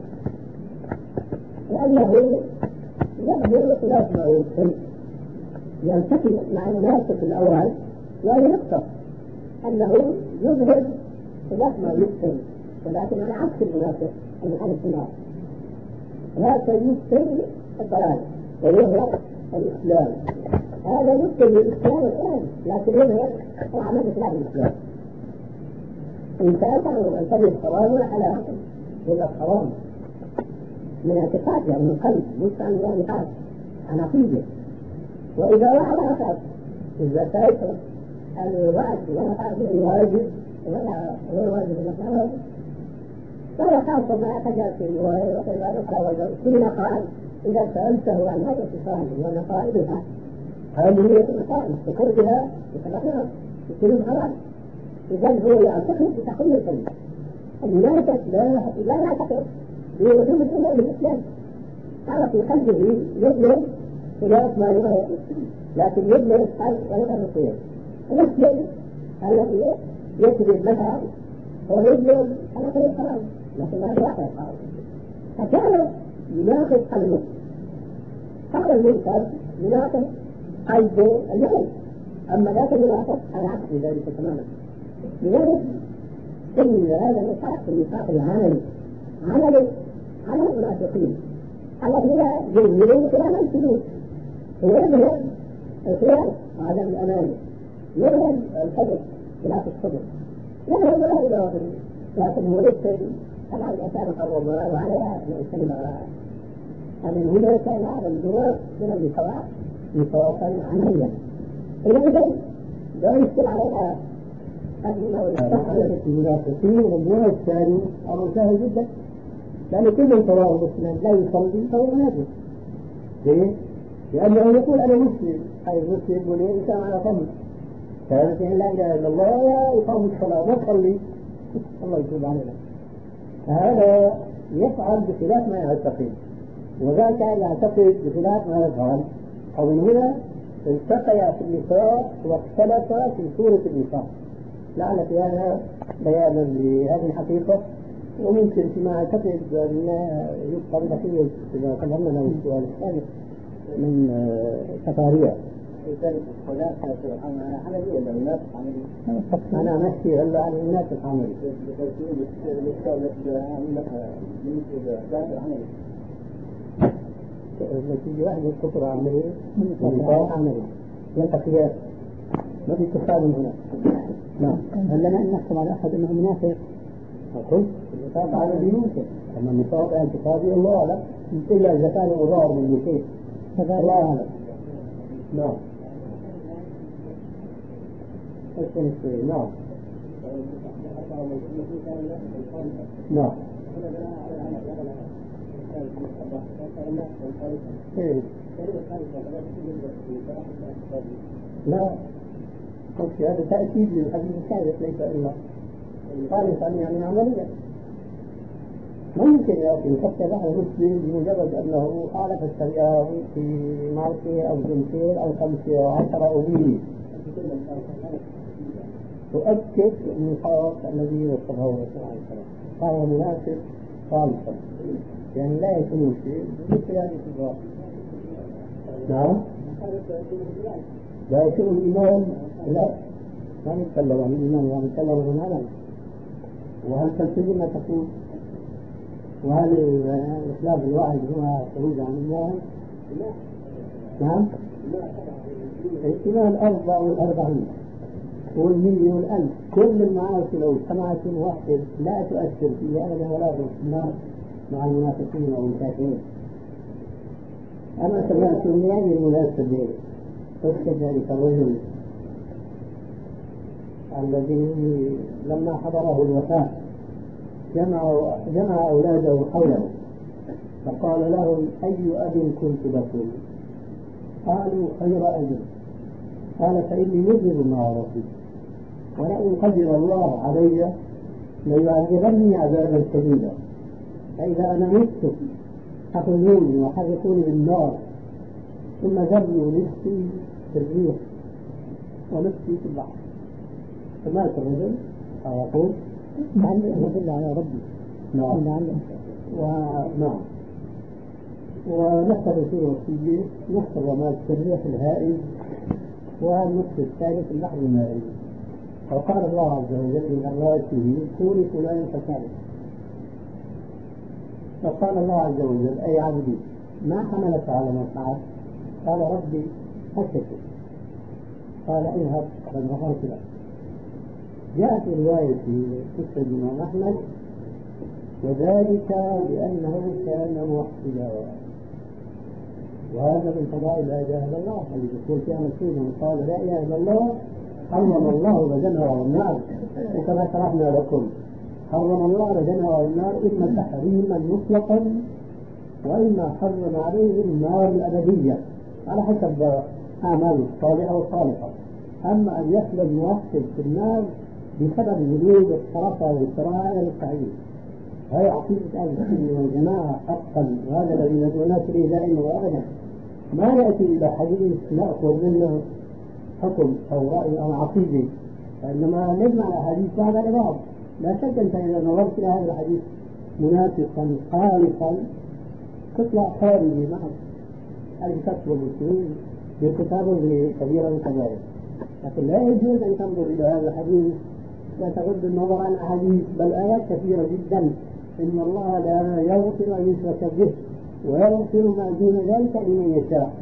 لأنه يظهر خلاف ما يبطل، يلتقي مع المنافق الأول وهي نقطة أنه يظهر خلاف ما يبطل، ولكن على عكس المنافق المخالف في النار هذا يبطل الضلال ويظهر الإسلام. هذا يبطل الإسلام الآن لكن يظهر وعمل خلاف الإسلام. إن سألته أن تجد حرام ولا حلال إلا الحرام من اعتقاد يعني من قلب مش عن اعتقاد عن عقيدة. وإذا وعد أخذ إذا سألته الوعد وعد الواجب ولا غير واجب المسألة فلا خاصة ما أتجاه في الرواية وكذلك كلنا قال إذا سألته عن هذا الصفات ونقائدها هذه مصائب بقربها بسببها يصيرون حرام. إذا هو يعتقد بتحريم الكلمة. المنافق لا لا يعتقد بوجود الأمور الإسلام. تعرف في قلبه يظلم خلاف ما يظهر، لكن يظلم الحال ويظهر الخير. المسلم الذي يكذب مثلا هو يظلم على طريق الحرام، لكن ما يعرف الحرام. فكان يناقض قلبه. قال المنكر يناقض قلب المؤمن، أما ذاك المنافق على عكس ذلك تماما. لذلك إن هذا النفاق النفاق العملي عملي على المنافقين الذين يظهرون خلاف السلوك، ويظهر الخيانة وعدم الأمان، يظهر الحجر خلاف الصبر، يظهر ولا يظهر، لكن هو ليس طبعا الأشياء محرمة وعليها من الكلمة وراءها. هذا هنا كان هذا الجواب من النفاق نفاقا عمليا. إذا لا يشكل عليها المنافقين والنوع الثاني أمر سهل جدا، لأن كل من تراه مسلم لا يصلي فهو منافق. ليه؟ لأنه يقول أنا مسلم، أي مسلم يقول إنسان على فضل، كانت لا إله إلا الله ولا يقام الصلاة ما تصلي الله يتوب علينا. فهذا يفعل بخلاف ما يعتقد، وذاك يعتقد بخلاف ما يفعل. أو من هنا التقيا في النفاق واختلفا في صورة النفاق. لعل في هذا بيانا لهذه الحقيقة، وممكن فيما أعتقد أن يبقى بقية إذا تمرنا له السؤال الثالث من تفاريع. الخلاف عملي ولا منافق عملي؟ أنا أمشي هلا عن المنافق عملي. النتيجة واحدة الكفر عملي والنفاق عملي، ينتقيان ما في تفاهم هنا. نعم. هل لنا أن نحكم على أحد أنه منافق؟ أقول النفاق عملي يمكن، أما النفاق اعتقادي الله أعلم، إلا إذا كان مظاهر من شيء الله أعلم. نعم. نعم. نعم. لا قلت هذا تأكيد للحديث الثالث ليس إلا ثالثا يعني عمليا. ما يمكن يأتي يفكر واحد مسلم بمجرد أنه خالف الشريعة في معصية أو جنسين أو خمسة أو عشرة أو مية تؤكد النفاق الذي وصفه الرسول عليه الصلاة والسلام. قال منافق خالصا يعني لا يكون شيء مثل هذه الصفات. نعم. لا يكون الإيمان لا ما نتكلم عن الإيمان يعني نتكلم عن العمل. وهل تلتزم ما تقول؟ وهل الإخلاف الواحد هو خروج عن الله؟ نعم. الإيمان الأربع والأربعين والمية والألف كل المعاصي لو اجتمعت واحد لا تؤثر فيها أبدا ولا تؤثر مع المنافقين أو الكافرين. أما سمعت من هذه المناسبة قصة ذلك الرجل الذي لما حضره الوفاة جمع جمع أولاده حوله فقال لهم أي أب كنت لكم؟ قالوا خير أب. قال فإني مذنب مع ربي ولئن قدر الله علي ليعذبني عذابا شديدا، فإذا أنا مت حفظوني وحرقوني بالنار ثم ذروا نفسي في الريح ونفسي في البحر. فمات الرجل فيقول لعلي أدل على ربي. نعم. ونعم. ونحفظ في وصية نحفظ ومات في الريح الهائل والنصف الثالث البحر المائي. فقال الله عز وجل من أمواته كوني فلان فكان. فقال الله عز وجل أي عبدي ما حملك على ما فعلت؟ قال ربي خشيتك. قال اذهب قد غفرت لك. جاء في رواية قصة الإمام أحمد وذلك لأنه كان موحدا، وهذا من فضائل لا إله إلا الله الذي يقول فيها مسعود من قال لا إله إلا الله حرم الله بدنها والنار. وكما شرحنا لكم حرم الله بدنها والنار إما تحريما مطلقا وإما حرم عليه النار الأبدية على حسب أعماله الصالحة والصالحة. أما أن يخلد موحد في النار بسبب وجود الشرف والسرائر والتعيين، هذه عقيدة أهل السنة والجماعة حقا، وهذا الذي ندعو إليه دائما وأبدا. ما نأتي إلى حديث نأخذ منه حكم أو رأي أو عقيدة، وإنما نجمع الأحاديث بعضها لبعض. لا شك أنت إذا نظرت إلى هذا الحديث منافقا خالصا تطلع خارجي معه هذه تكتب المسلمين بكتابه كبيرة وكبائر. لكن لا يجوز أن تنظر إلى هذا الحديث وتغض النظر عن أحاديث بل آيات كثيرة جدا. إن الله لا يغفر أن يشرك به ويغفر ما دون ذلك لمن يشاء.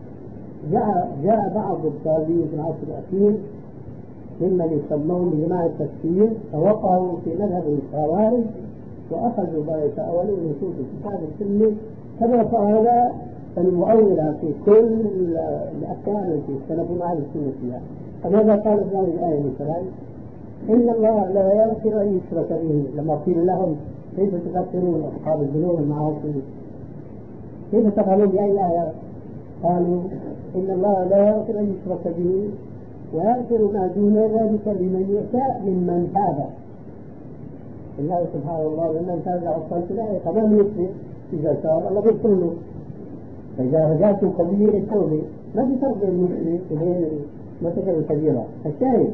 جاء جاء بعض التابعين في العصر الأخير ممن يسمون بجماعة التفسير فوقعوا في مذهب الخوارج وأخذوا ما يتأولون نصوص الكتاب والسنة كما فعل المؤولة في كل الأفكار التي اختلفوا مع السنة فيها. فماذا قال في هذه الآية مثلا؟ إن الله لا يغفر أن يشرك به. لما قيل لهم كيف تفكرون أصحاب الذنوب المعاصي كيف تفعلون بأي آية؟ قالوا إن الله لا يغفر أن يشرك به ويغفر ما دون ذلك لمن يشاء ممن تاب. الله سبحانه الله لمن تاب عصمت الآية فمن يشرك إذا شاء الله يغفر له. فإذا رجعتم قبيل التوبة ما في فرق بين المشرك وبين المرتكب الكبيرة. الشاهد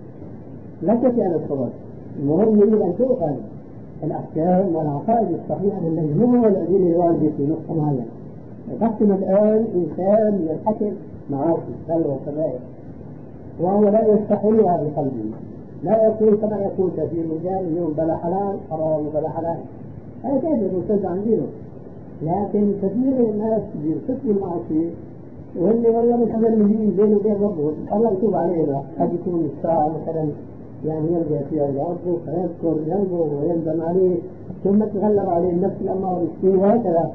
لك في هذا الصبر. المهم يجب أن تؤخذ الأحكام والعقائد الصحيحة من مجموع الأدلة الواردة في نقطة معينة. تحكم الآن إنسان يرتكب معاصي بل وكبائر وهو لا يستحلها بقلبه، لا يقول كما يقول كثير من الرجال اليوم بلا حلال حرام وبلا حلال، هذا كيف يرتد عن دينه. لكن كثير من الناس يرتكبوا المعاصي وهم والله متمنين بينه وبين ربهم الله يتوب علينا. قد يكون الساعة مثلا يعني يرجع فيها إلى ربه فيذكر ذنبه ويندم عليه ثم تغلب عليه النفس الأمارة بالسوء وهكذا.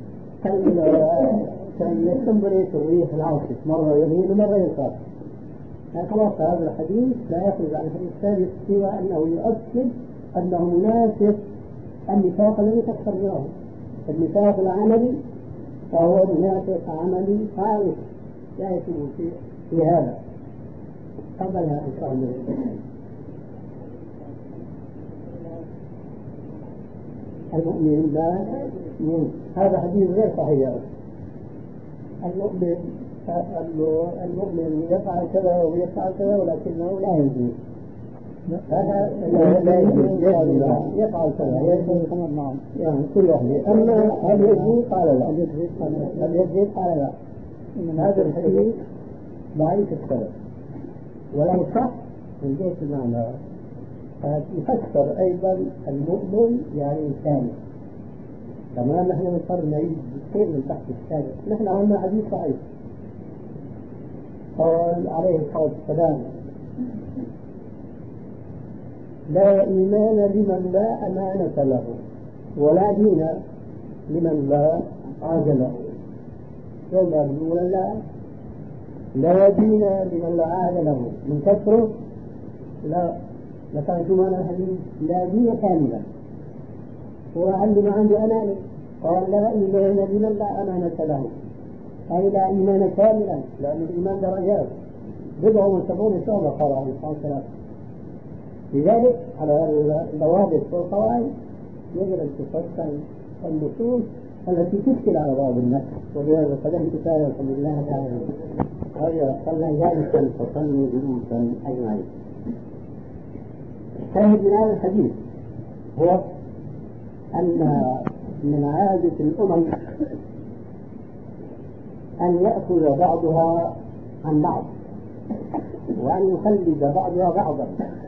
كان يستنبري في الريح العاصف مرة يمين ومرة يسار. خلاص هذا الحديث لا يخرج عن الحديث الثالث سوى أنه يؤكد أنه مناسب النفاق الذي تذكرناه. النفاق العملي فهو منافق عملي خالص لا يكون شيء في هذا. تفضل يا أخي. المؤمن لا هذا حديث غير صحيح. المؤمن المؤمن يفعل كذا ويفعل كذا ولكنه لا يجوز. هذا لا يجوز يفعل كذا يفعل نعم يعني كل واحد. أما هل يجوز قال لا. هل يجوز قال لا. هذا الحديث ضعيف السبب ولو صح من جهة المعنى يفسر أيضا المؤمن يعني إنسان. كمان نحن نضطر نعيد كثير من تحت السابق. نحن عندنا حديث صحيح قال عليه الصلاة والسلام لا إيمان لمن لا أمانة له ولا دين لمن لا عهد له. يلا بيقول لا لا دين لمن لا عهد له من كثره لا لكن شو معنى الحديث؟ لا دين كاملا. هو عندي ما عنده أمانة قال لا إيمان لمن لا أمانة له أي لا إيمان كاملا لأن الإيمان درجات بضع وسبعون شعبة قال عليه الصلاة والسلام. لذلك على الضوابط والقواعد يجب أن تفصل النصوص التي تشكل على بعض الناس وبهذا قدم كفاية الحمد لله تعالى. هذا صلى ذلك فصلوا جلوسا أجمعين. الشاهد من هذا الحديث هو أن من عادة الأمم أن يأخذ بعضها عن بعض وأن يخلد بعضها بعضا،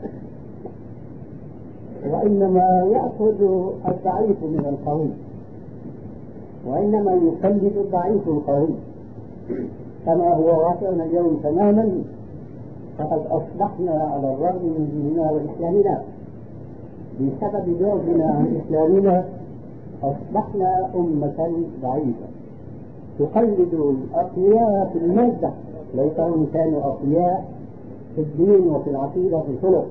وإنما يأخذ الضعيف من القوي وإنما يخلد الضعيف القوي كما هو واقعنا اليوم تماما. فقد أصبحنا على الرغم من ديننا وإسلامنا بسبب بعدنا عن إسلامنا أصبحنا أمة ضعيفة تقلد الأقوياء في المادة ليتهم كانوا أقوياء في الدين وفي العقيدة وفي الخلق.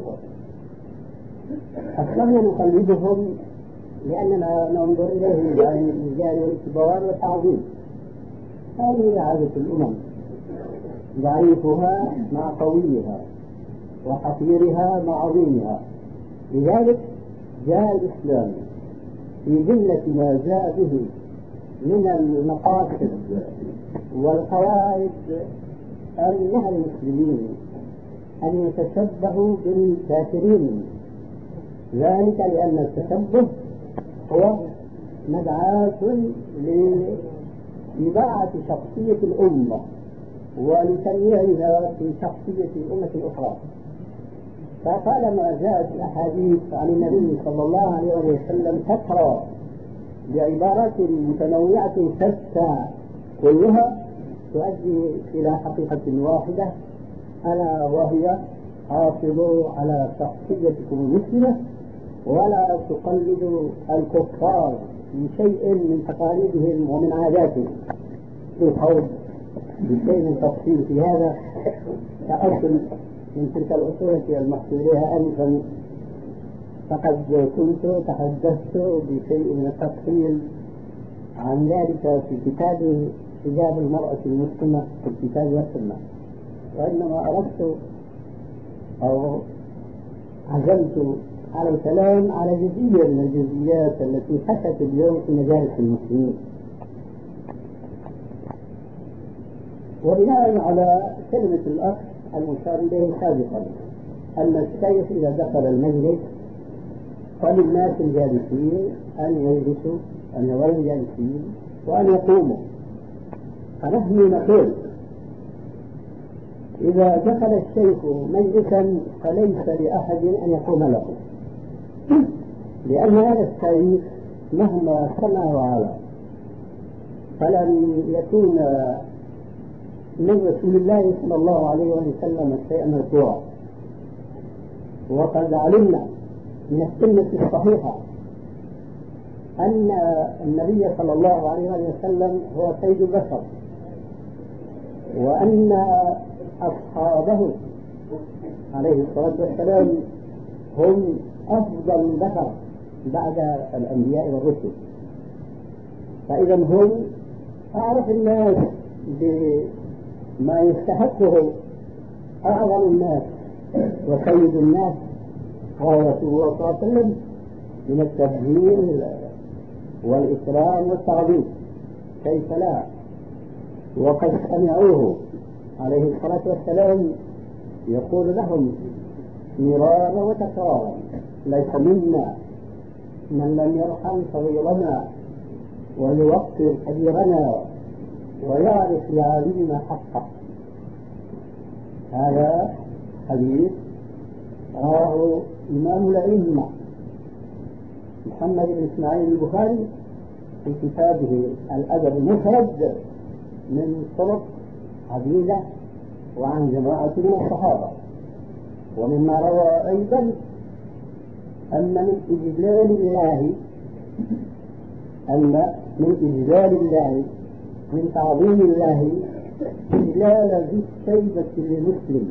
أصبحنا نقلدهم لأننا ننظر إليهم بعين الإنزال والاعتبار والتعظيم. هذه عادة الأمم. ضعيفها مع قويها وحقيرها مع عظيمها. لذلك جاء الإسلام في جملة ما جاء به من المقاصد والقواعد أن نهى المسلمين أن يتشبهوا بالكافرين، ذلك لأن التشبه هو مدعاة لإضاعة شخصية الأمة ولتنويعها في شخصية الأمة الأخرى. فطالما جاءت الأحاديث عن النبي صلى الله عليه وسلم تترى بعبارات متنوعة شتى كلها تؤدي إلى حقيقة واحدة، ألا وهي حافظوا على شخصيتكم المسلمة ولا تقلدوا الكفار في شيء من تقاليدهم ومن عاداتهم. في الخوض بشيء من تفصيل في هذا كأصل من تلك الأصول المحصولها أنفا، فقد كنت تحدثت بشيء من التفصيل عن ذلك في كتاب حجاب المرأة المسلمة في الكتاب والسنة، وإنما أردت أو عزمت على الكلام على جزئية من الجزئيات التي حدثت اليوم في مجالس المسلمين. وبناء على كلمة الأخ المشار إليه سابقا أن الشيخ إذا دخل المجلس فللناس الجالسين أن يجلسوا، أن يظلوا جالسين وأن يقوموا. فنحن نقول إذا دخل الشيخ مجلسا فليس لأحد أن يقوم له، لأن هذا الشيخ مهما سمع وعلا فلن يكون من رسول الله صلى الله عليه وسلم شيئا مرفوعا. وقد علمنا من السنة الصحيحة أن النبي صلى الله عليه وسلم هو سيد البشر، وأن أصحابه عليه الصلاة والسلام هم أفضل البشر بعد الأنبياء والرسل، فإذا هم أعرف الناس بما يستحقه أعظم الناس وسيد الناس هو رسول الله صلى الله عليه وسلم من التبجيل والإكرام والتعظيم، كيف لا؟ وقد سمعوه عليه الصلاة والسلام يقول لهم مرارا وتكرارا: ليس منا من لم يرحم صغيرنا ويوقر كبيرنا ويعرف لعالمنا حقه. هذا حديث رواه إمام الأئمة محمد بن إسماعيل البخاري في كتابه الأدب المفرد من طرق عديدة وعن جماعة من الصحابة. ومما روى أيضا أن من إجلال الله أن من إجلال الله من تعظيم الله إجلال ذي الشيبة للمسلم.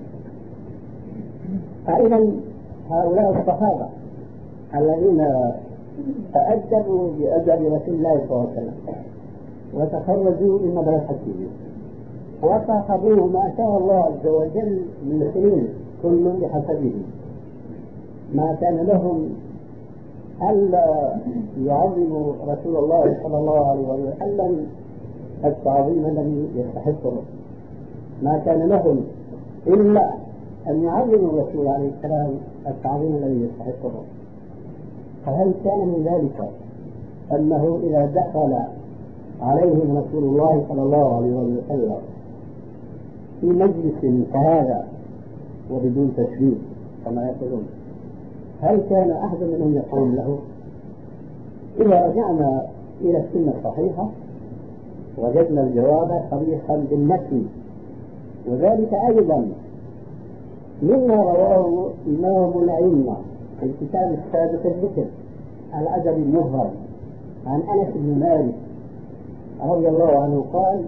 فإذا هؤلاء الصحابة الذين تأدبوا بأدب رسول الله صلى الله عليه وسلم وتخرجوا من مدرسته وصاحبوه ما شاء الله عز وجل من سنين كل بحسبه، ما كان لهم ألا يعظموا رسول الله صلى الله عليه وسلم التعظيم الذي يستحقه، ما كان لهم إلا أن يعظموا الرسول عليه السلام التعظيم الذي يستحقه. فهل كان من ذلك أنه إذا دخل عليهم رسول الله صلى الله عليه وسلم في مجلس كهذا وبدون تشريف كما يقولون، هل كان أحد منهم يقول له؟ إذا رجعنا إلى السنة الصحيحة وجدنا الجواب صريحا بالنفي، وذلك أيضا مما رواه إمام الأئمة في الكتاب السابق الذكر الأدب المفرد عن أنس بن مالك رضي الله عنه قال: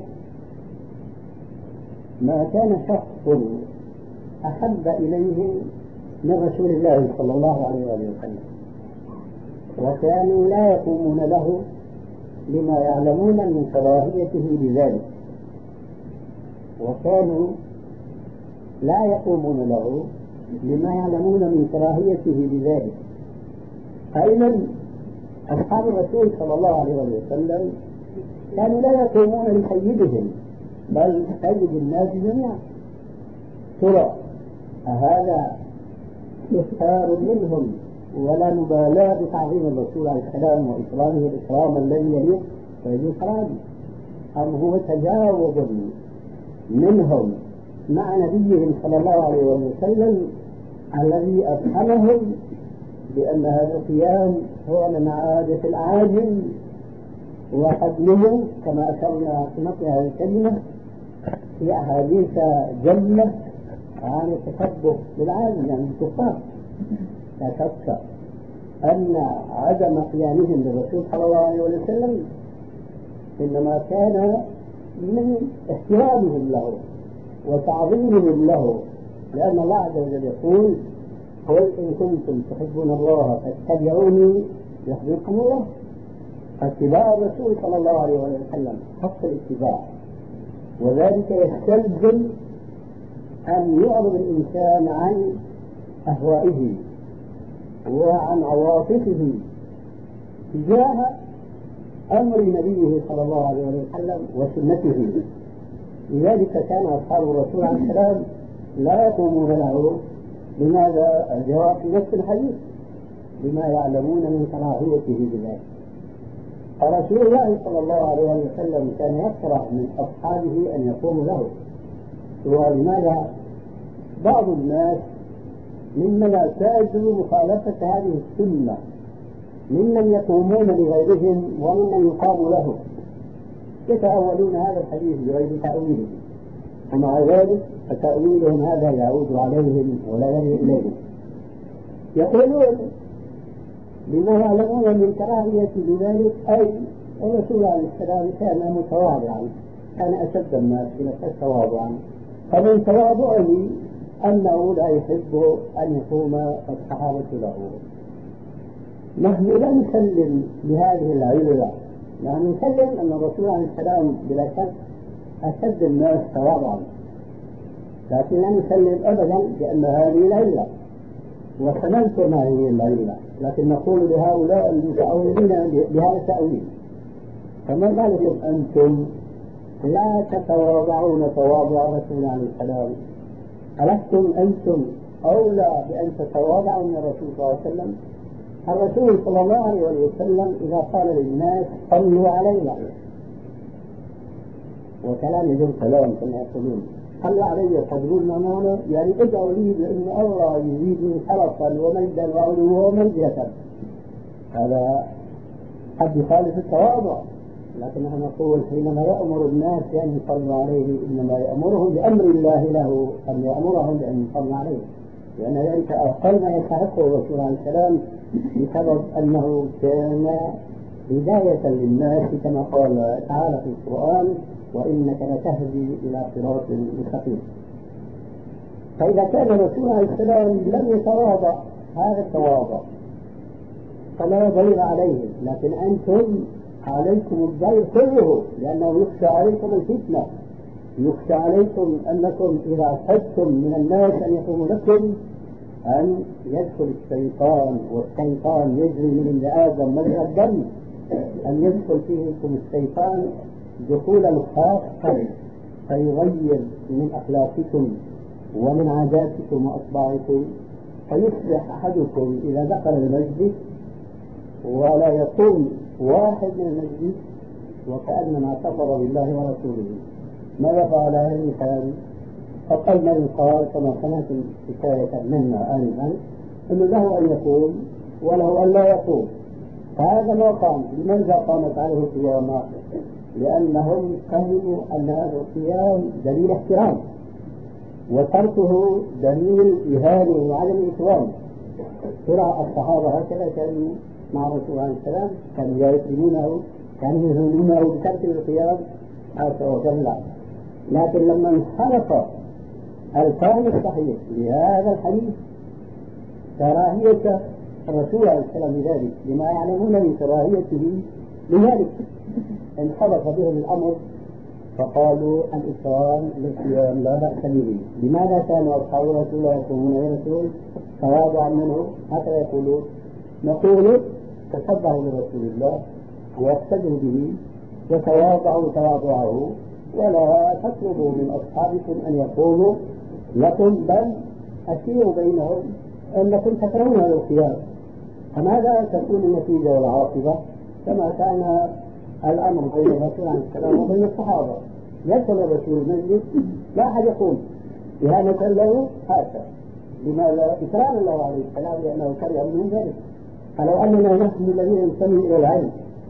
ما كان شخص أحب إليهم من رسول الله صلى الله عليه وسلم، وكانوا لا يقومون له لما يعلمون من كراهيته لذلك، وكانوا لا يقومون له لما يعلمون من كراهيته لذلك. فإذا أصحاب الرسول صلى الله عليه وسلم كانوا لا يقومون لسيدهم بل سيد الناس جميعا. ترى هذا إخبار منهم ولا مبالاة بتعظيم الرسول عليه السلام وإكرامه الإكرام الذي يليق بإكرامه، أم هو تجاوز منهم مع نبيهم صلى الله عليه وسلم الذي أفهمهم بأن هذا القيام هو من عادة العاجل وقدمه كما أشرنا في نطق هذه الكلمة في أحاديث جمة عن التشبه بالعاجل يعني الكفار. لا شك أن عدم قيامهم بالرسول صلى الله عليه وسلم إنما كان من احترامهم له وتعظيمهم له، لأن الله عز وجل يقول: قل إن كنتم تحبون الله فاتبعوني يحببكم الله. فاتباع الرسول صلى الله عليه وسلم حق الاتباع، وذلك يستلزم أن يعرض الإنسان عن أهوائه وعن عواطفه تجاه أمر نبيه صلى الله عليه وسلم وسنته. لذلك كان أصحاب الرسول عليه السلام لا يقومون له. لماذا؟ الجواب في نفس الحديث: بما يعلمون من كراهيته بذلك. فرسول الله صلى الله عليه وسلم كان يكره من أصحابه أن يقوموا له. ولماذا؟ بعض الناس ممن اعتادوا مخالفة هذه السنة ممن يقومون لغيرهم وممن يقام له يتأولون هذا الحديث بغير تأويله، ومع ذلك فتأويلهم هذا يعود عليهم ولا يرجع إليهم. يقولون بما يعلمون من كراهية بذلك، أي الرسول عليه السلام كان متواضعا، كان أشد الناس تواضعا، فمن تواضعه أنه لا يحب أن يقوم الصحابة له. نحن لا نسلم بهذه العلة، نحن نسلم أن الرسول عليه السلام بلا شك أشد الناس تواضعا، لكن لا نسلم أبدا بأن هذه العلة وسنذكر هذه العلة، لكن نقول لهؤلاء المتأولين بهذا التأويل: فما بالكم أنتم لا تتواضعون تواضع الرسول عليه السلام؟ ألستم أنتم أولى بأن تتواضعوا من الرسول صلى الله عليه وسلم؟ الرسول صلى الله عليه وسلم إذا قال للناس صلوا علي، وكلام يجب كلام كما يقولون صلوا علي تقولون معنا يعني ادعوا لي بأن الله يزيدني شرفا ومجدا وعلوا ومجدا، هذا قد يخالف التواضع. لكن نحن نقول حينما يأمر الناس بأن يصلوا عليه إنما يأمرهم بأمر الله له أن يأمرهم بأن يصلوا عليه، لأن ذلك أقل ما يستحقه الرسول عليه السلام بسبب أنه كان هداية للناس كما قال تعالى في القرآن: وإنك لتهدي إلى صراط مستقيم. فإذا كان الرسول عليه السلام لم يتواضع هذا التواضع فلا ضير عليه، لكن أنتم عليكم الضير كله، لأنه يخشى عليكم الفتنة، يخشى عليكم أنكم إذا اعتدتم من الناس أن يقوموا لكم أن يدخل الشيطان، والشيطان يجري من ابن آدم مجرى الدم، أن يدخل فيكم الشيطان دخولا خاصا فيغير من أخلاقكم ومن عاداتكم وأطباعكم، فيصبح أحدكم إذا دخل المسجد ولا يقوم واحد من المسجد وكأنما كفر بالله ورسوله. ماذا فعل هذا الإنسان؟ فقال ما يقال كما سمعت حكاية منا آنفا أنه له أن يقوم وله أن لا يقوم، فهذا ما قام. لماذا قامت عليه القيامة؟ لأنهم فهموا أن هذا القيام دليل احترام وتركه دليل إهانة وعدم إكرام. ترى الصحابة هكذا كانوا مع الرسول عليه السلام، كانوا لا يكرمونه، كانوا يهونونه بترك القيام هذا وجل. لكن لما انحرف الفهم الصحيح لهذا الحديث كراهية الرسول عليه السلام لذلك لما يعلمون من كراهيته لذلك انحرف بهم الأمر فقالوا الإكرام للصيام لا بأس به. لماذا كانوا أصحاب رسول الله يقومون بالرسول تواضعا منه؟ هكذا يقولون. نقول تشبهوا برسول الله واقتدوا به وتواضعوا تواضعه، ولا تطلبوا من أصحابكم أن يقوموا لكم، بل أشيروا بينهم أنكم تكرهون هذا الصيام. فماذا تكون النتيجة والعاقبة؟ كما كان الأمر بين الرسول عليه السلام وبين الصحابة. يدخل الرسول المسجد لا أحد يقوم إهانة له هذا. لماذا؟ إكراما له عليه السلام لأنه كره منهم ذلك. فلو أننا نحن الذين ننتمي إلى العلم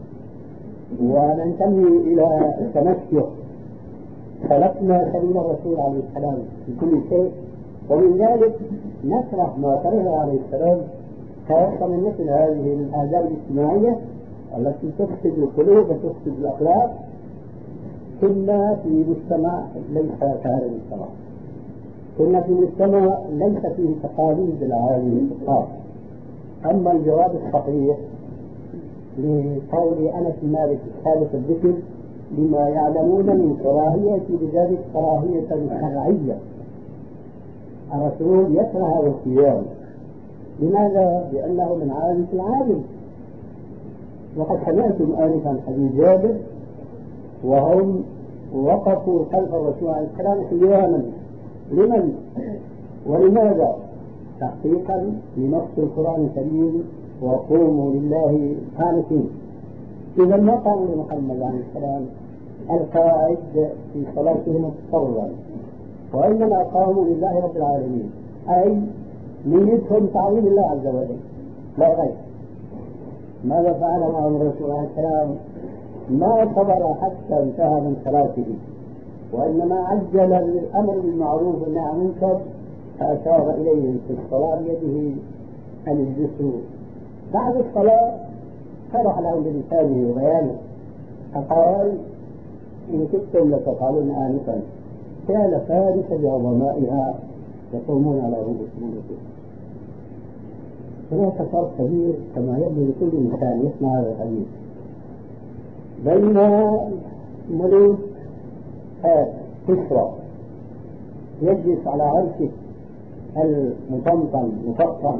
وننتمي إلى التمسك سلكنا سبيل الرسول عليه السلام في كل شيء، ومن ذلك نكره ما كره عليه السلام، فيحصل من مثل هذه الآداب الاجتماعية التي تفسد القلوب وتفسد الأخلاق. كنا في مجتمع ليس كهذا المجتمع، كنا في مجتمع ليس فيه تقاليد العالم الخاص. أما الجواب الصحيح لقول أنس بن مالك السابق الذكر لما يعلمون من كراهية بذلك كراهية شرعية. الرسول يكره هذا الصيام. لماذا؟ لأنه من عادة العالم. وقد سمعتم آنفا حديث جابر وهم وقفوا خلف الرسول عليه السلام قياما. لمن ولماذا؟ تحقيقا لنص القرآن الكريم وقوموا لله قانتين. إذا ما قالوا لمحمد عليه السلام القاعد في صلاتهم مضطرا، وإنما قاموا لله رب العالمين، أي نيتهم تعظيم الله عز وجل لا غير. ماذا فعل معهم الرسول عليه السلام؟ ما صبر حتى انتهى من صلاته، وإنما عجل الأمر بالمعروف والنهي عن المنكر، فأشار إليهم في الصلاة بيده أن يجلسوا. بعد الصلاة شرح لهم بلسانه وبيانه فقال: إن كنتم لتفعلون آنفا كان فارس بعظمائها يقومون على رؤوس ملوكهم. هناك فرق كبير كما يبدو لكل إنسان يسمع هذا الحديث بين ملوك كسرى يجلس على عرشه المطمطم مفخم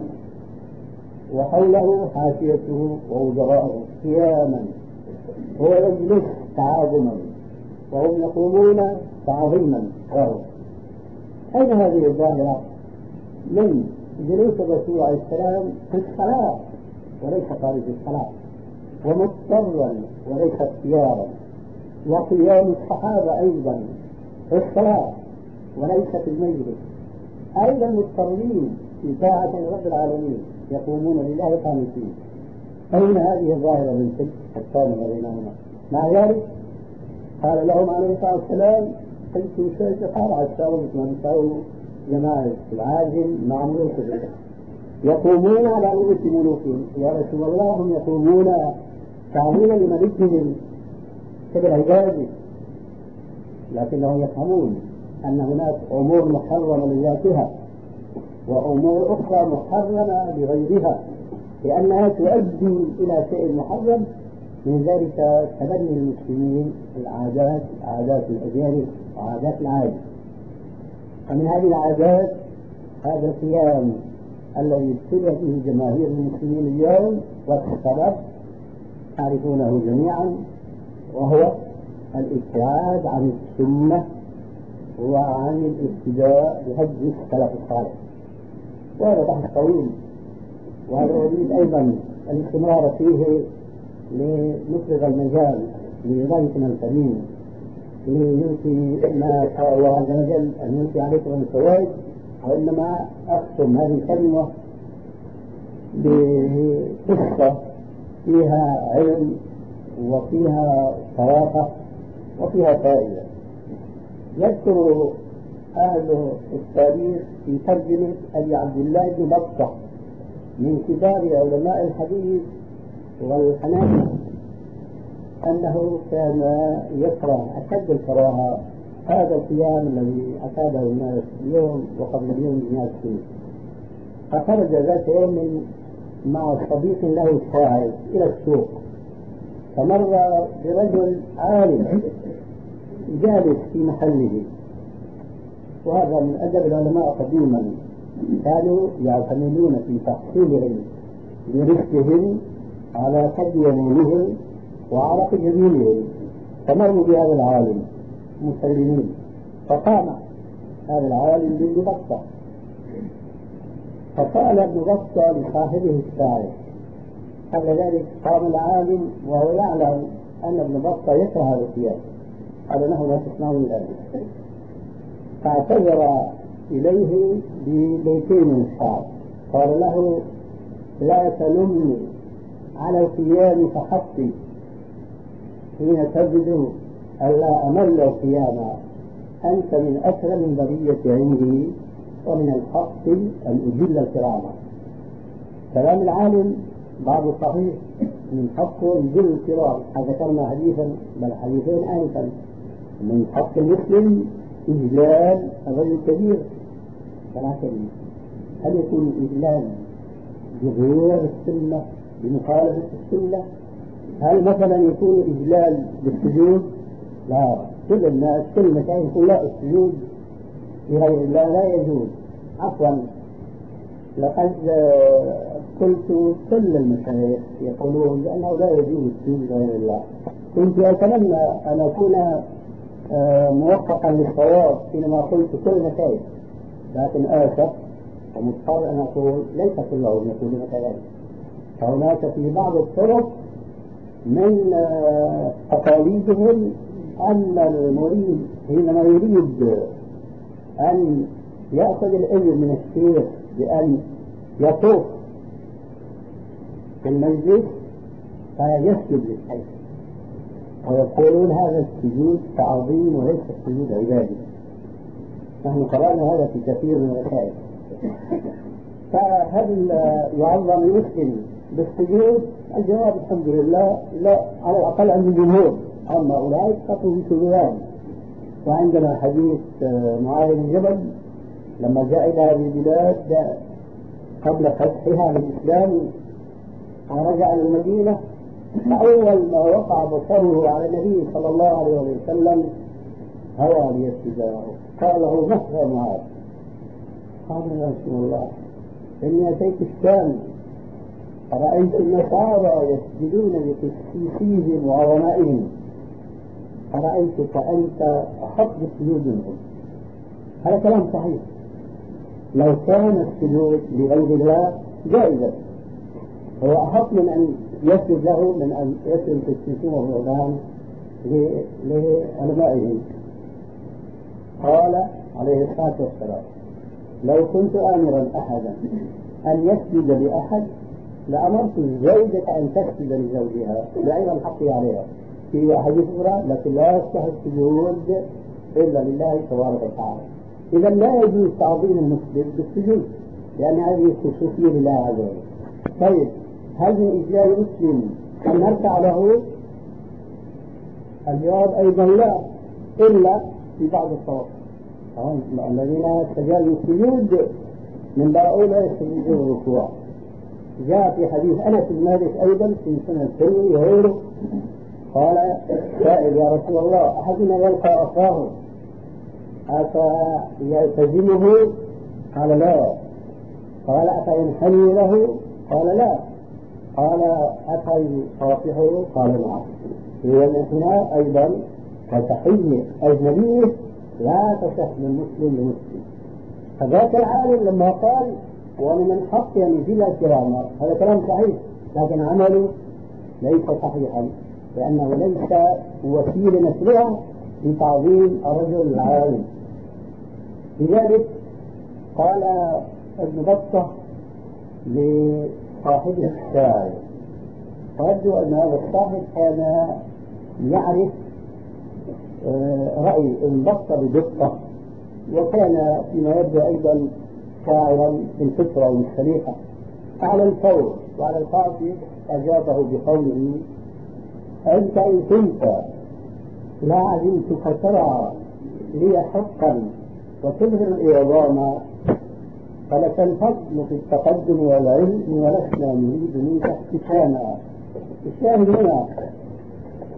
وحوله حاشيته ووزراءه قياما، هو يجلس تعاظما وهم يقومون تعظيما له. أين هذه الظاهرة من جلوس الرسول عليه السلام في الصلاة وليس خارج الصلاة، ومضطرا وليس اختيارا، وقيام الصحابة أيضا في الصلاة وليس في المجلس، أيضا مضطرين في طاعة رب العالمين يقومون لله قانتين. أين هذه الظاهرة من تلك الثانية بينهما؟ مع ذلك قال لهم عليه الصلاة والسلام: قلت شيء قال على الشاور من يساوي جماعة العاجل مع ملوكهم يقومون على رؤوس ملوكهم. يا رسول الله هم يقومون تعظيما لملكهم كبالعباد، لكنهم يفهمون أن هناك أمور محرمة لذاتها وأمور أخرى محرمة لغيرها، لأنها تؤدي إلى شيء محرم. من ذلك تبني المسلمين العادات عادات الأجانب وعادات العادة. فمن هذه العادات هذا القيام الذي ابتلي به جماهير المسلمين اليوم والسبب تعرفونه جميعا، وهو الابتعاد عن السنة وعن الابتداء بهدي السلف الصالح. وهذا بحث طويل، وهذا أريد أيضا الاستمرار فيه لنفرغ المجال لضيفنا الكريم لنلقي ما شاء الله عز وجل أن نلقي عليكم من الفوائد. وإنما أختم هذه الكلمة بقصة فيها علم وفيها صراحة وفيها فائدة. يذكر أهل التاريخ في ترجمة أبي عبد الله بن بطة من كبار علماء الحديث والحنابلة أنه كان يكره أشد الكراهة هذا القيام الذي أعتاده الناس اليوم وقبل اليوم بمئات سنين. فخرج ذات يوم مع صديق له صاعد إلى السوق، فمر برجل عالم جالس في محله. وهذا من أدب العلماء قديما، كانوا يعتمدون في تحصيلهم برزقهم على قد يمينهم وعلى قد يمينهم. فمروا بهذا العالم مسلمين، فقام هذا العالم بابن بطة، فقال ابن بطة لصاحبه الشاعر. قبل ذلك قام العالم وهو يعلم أن ابن بطة يكره القيام، قال له لا تسمعوا الآن. فاعتذر إليه ببيتين من الشعر، قال له لا تلمني على القيام فحقي حين تجد ألا أمل القيام، أنت من أكرم البرية عندي ومن الحق أن أجل الكرام. كلام العالم بعض صحيح، من حقه يجل الكرام. ذكرنا حديثا بل حديثين آنفا، من حق المسلم إجلال الرجل الكبير. ولكن هل يكون إجلال بغير السنة بمخالفة السنة؟ هل مثلا يكون إجلال بالسجود؟ لا، كل الناس كل مكان يقول لا السجود لغير الله لا يجوز. عفوا، لقد قلت كل المشايخ يقولون بأنه لا يجوز السجود لغير الله. كنت أتمنى أن أكون موفقا للصواب حينما قلت كل المشايخ، لكن آسف ومضطر أن أقول ليس كلهم يقولون كذلك. فهناك في بعض الطرق من تقاليدهم أن المريد حينما يريد أن يأخذ العلم من الشيخ بأن يطوف في المسجد فيسجد للشيخ، ويقولون هذا السجود تعظيم وليس السجود عبادي. نحن قرأنا هذا في كثير من الرسائل. فهل يعظم المسلم بالسجود؟ الجواب الحمد لله لا، على الأقل عند الجمهور. أما أولئك فقوا بسجودان. وعندنا حديث معاذ بن جبل لما جاء إلى هذه البلاد قبل فتحها للإسلام ورجع إلى المدينة، فأول ما وقع بصره على النبي صلى الله عليه وسلم هوى ليسجده. قال له ماذا معاذ؟ قال يا رسول الله إني أتيت الشام فرأيت النصارى يسجدون بقسيسيهم وعظمائهم، فرأيتك أنت أحق بالسجود منهم. هذا كلام صحيح. لو كان السجود لغير الله جائزا، هو أحق من أن يسجد له من أن يسجد قسيسهم والرهبان لعلمائهم. قال عليه الصلاة والسلام لو كنت آمرا أحدا أن يسجد لأحد لأمرت الزوجة أن تسجد لزوجها لعلم الحق عليها في حديث أخرى، لكن لا يصح السجود إلا لله تبارك وتعالى. إذا لا يجوز تعظيم المسلم بالسجود لأن هذه خصوصية لله عز وجل. طيب، هل من إجلال المسلم أن نركع له؟ الجواب أيضا لا، إلا في بعض الطرق. الذين استجابوا السجود من باؤولى يستجيبون الركوع. جاء في حديث أنس بن مالك أيضا في سنة الترمذي وغيره، قال سائل يا رسول الله أحدنا يلقى أخاه أفيلتزمه؟ قال لا. قال أفينحني له؟ قال لا. قال أفيصافحه؟ قال نعم. هي الانحناء أيضا وتحية أجنبيه لا تصح من مسلم لمسلم. فذاك العالم لما قال ومن الحق أن يزيل الكرامة، هذا كلام صحيح، لكن عمله ليس صحيحا لأنه ليس وسيلة مشروعة لتعظيم الرجل العالم. لذلك قال ابن بطة لصاحبه الشاعر، ويبدو أن هذا الصاحب كان يعرف رأي ابن بطة بدقة، وكان فيما يبدو أيضا شاعرا في الفطرة والسليقة. على الفور وعلى الخاطئ أجابه بقوله أنت إن كنت لا علمتك ترى لي حقا وتظهر الإعظام فلك الفضل في التقدم والعلم ولسنا نريد منك احتشاما. الشاهد هنا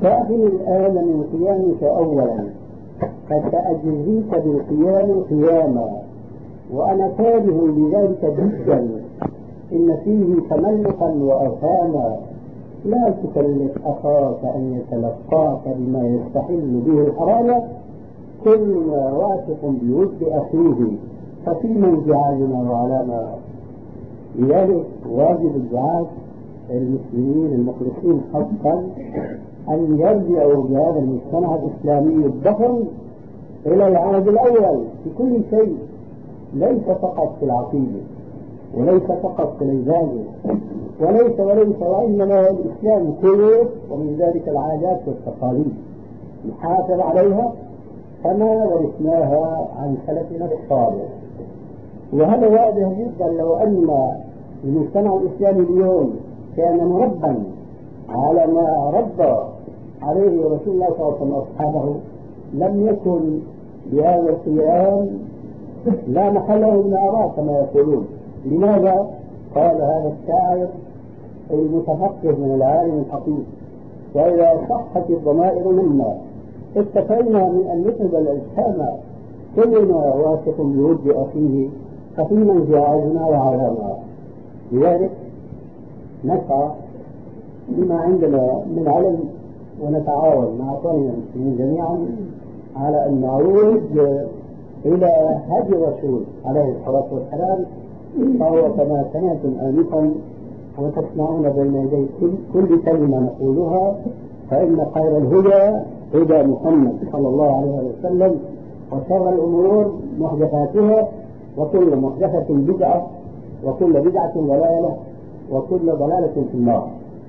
فأخذ الآن من قيامك أولا فسأجزيك بالقيام قياما، وأنا كاره لذلك جدا، إن فيه تملقا وأثاما. لا تكلف أخاك أن يتلقاك بما يستحل به الحرام، كلنا واثق بود أخيه، ففيما انزعاجنا وعلامة. لذلك واجب الدعاة المسلمين المخلصين حقا أن يرجعوا بهذا المجتمع الإسلامي الضخم إلى العهد الأول في كل شيء، ليس فقط في العقيدة، وليس فقط في العبادة، وليس وليس وإنما الإسلام كله، ومن ذلك العادات والتقاليد نحافظ عليها كما ورثناها عن سلفنا الصالح. وهذا واضح جدا. لو أن المجتمع الإسلامي اليوم كان مربا على ما ربى عليه رسول الله صلى الله عليه وسلم أصحابه لم يكن بهذا القيام لا محل له من الأعراض كما يقولون. لماذا؟ قال هذا الشاعر المتفقه من العالم الحقيقي: وإذا صحت الضمائر منا اكتفينا من أن نتعب الأجسام، كلنا واثق بود أخيه، ففيما انزعاجنا وعلامة. لذلك نسعى بما عندنا من علم ونتعاون مع اخواننا المسلمين جميعا على ان نعود الى هدي الرسول عليه الصلاه والسلام، فهو كما سمعتم انفا وتسمعون بين يدي كل, كل كلمه نقولها، فان خير الهدى هدى محمد صلى الله عليه وسلم، وشر الامور محدثاتها، وكل محدثه بدعه، وكل بدعه ضلاله، وكل ضلاله في النار.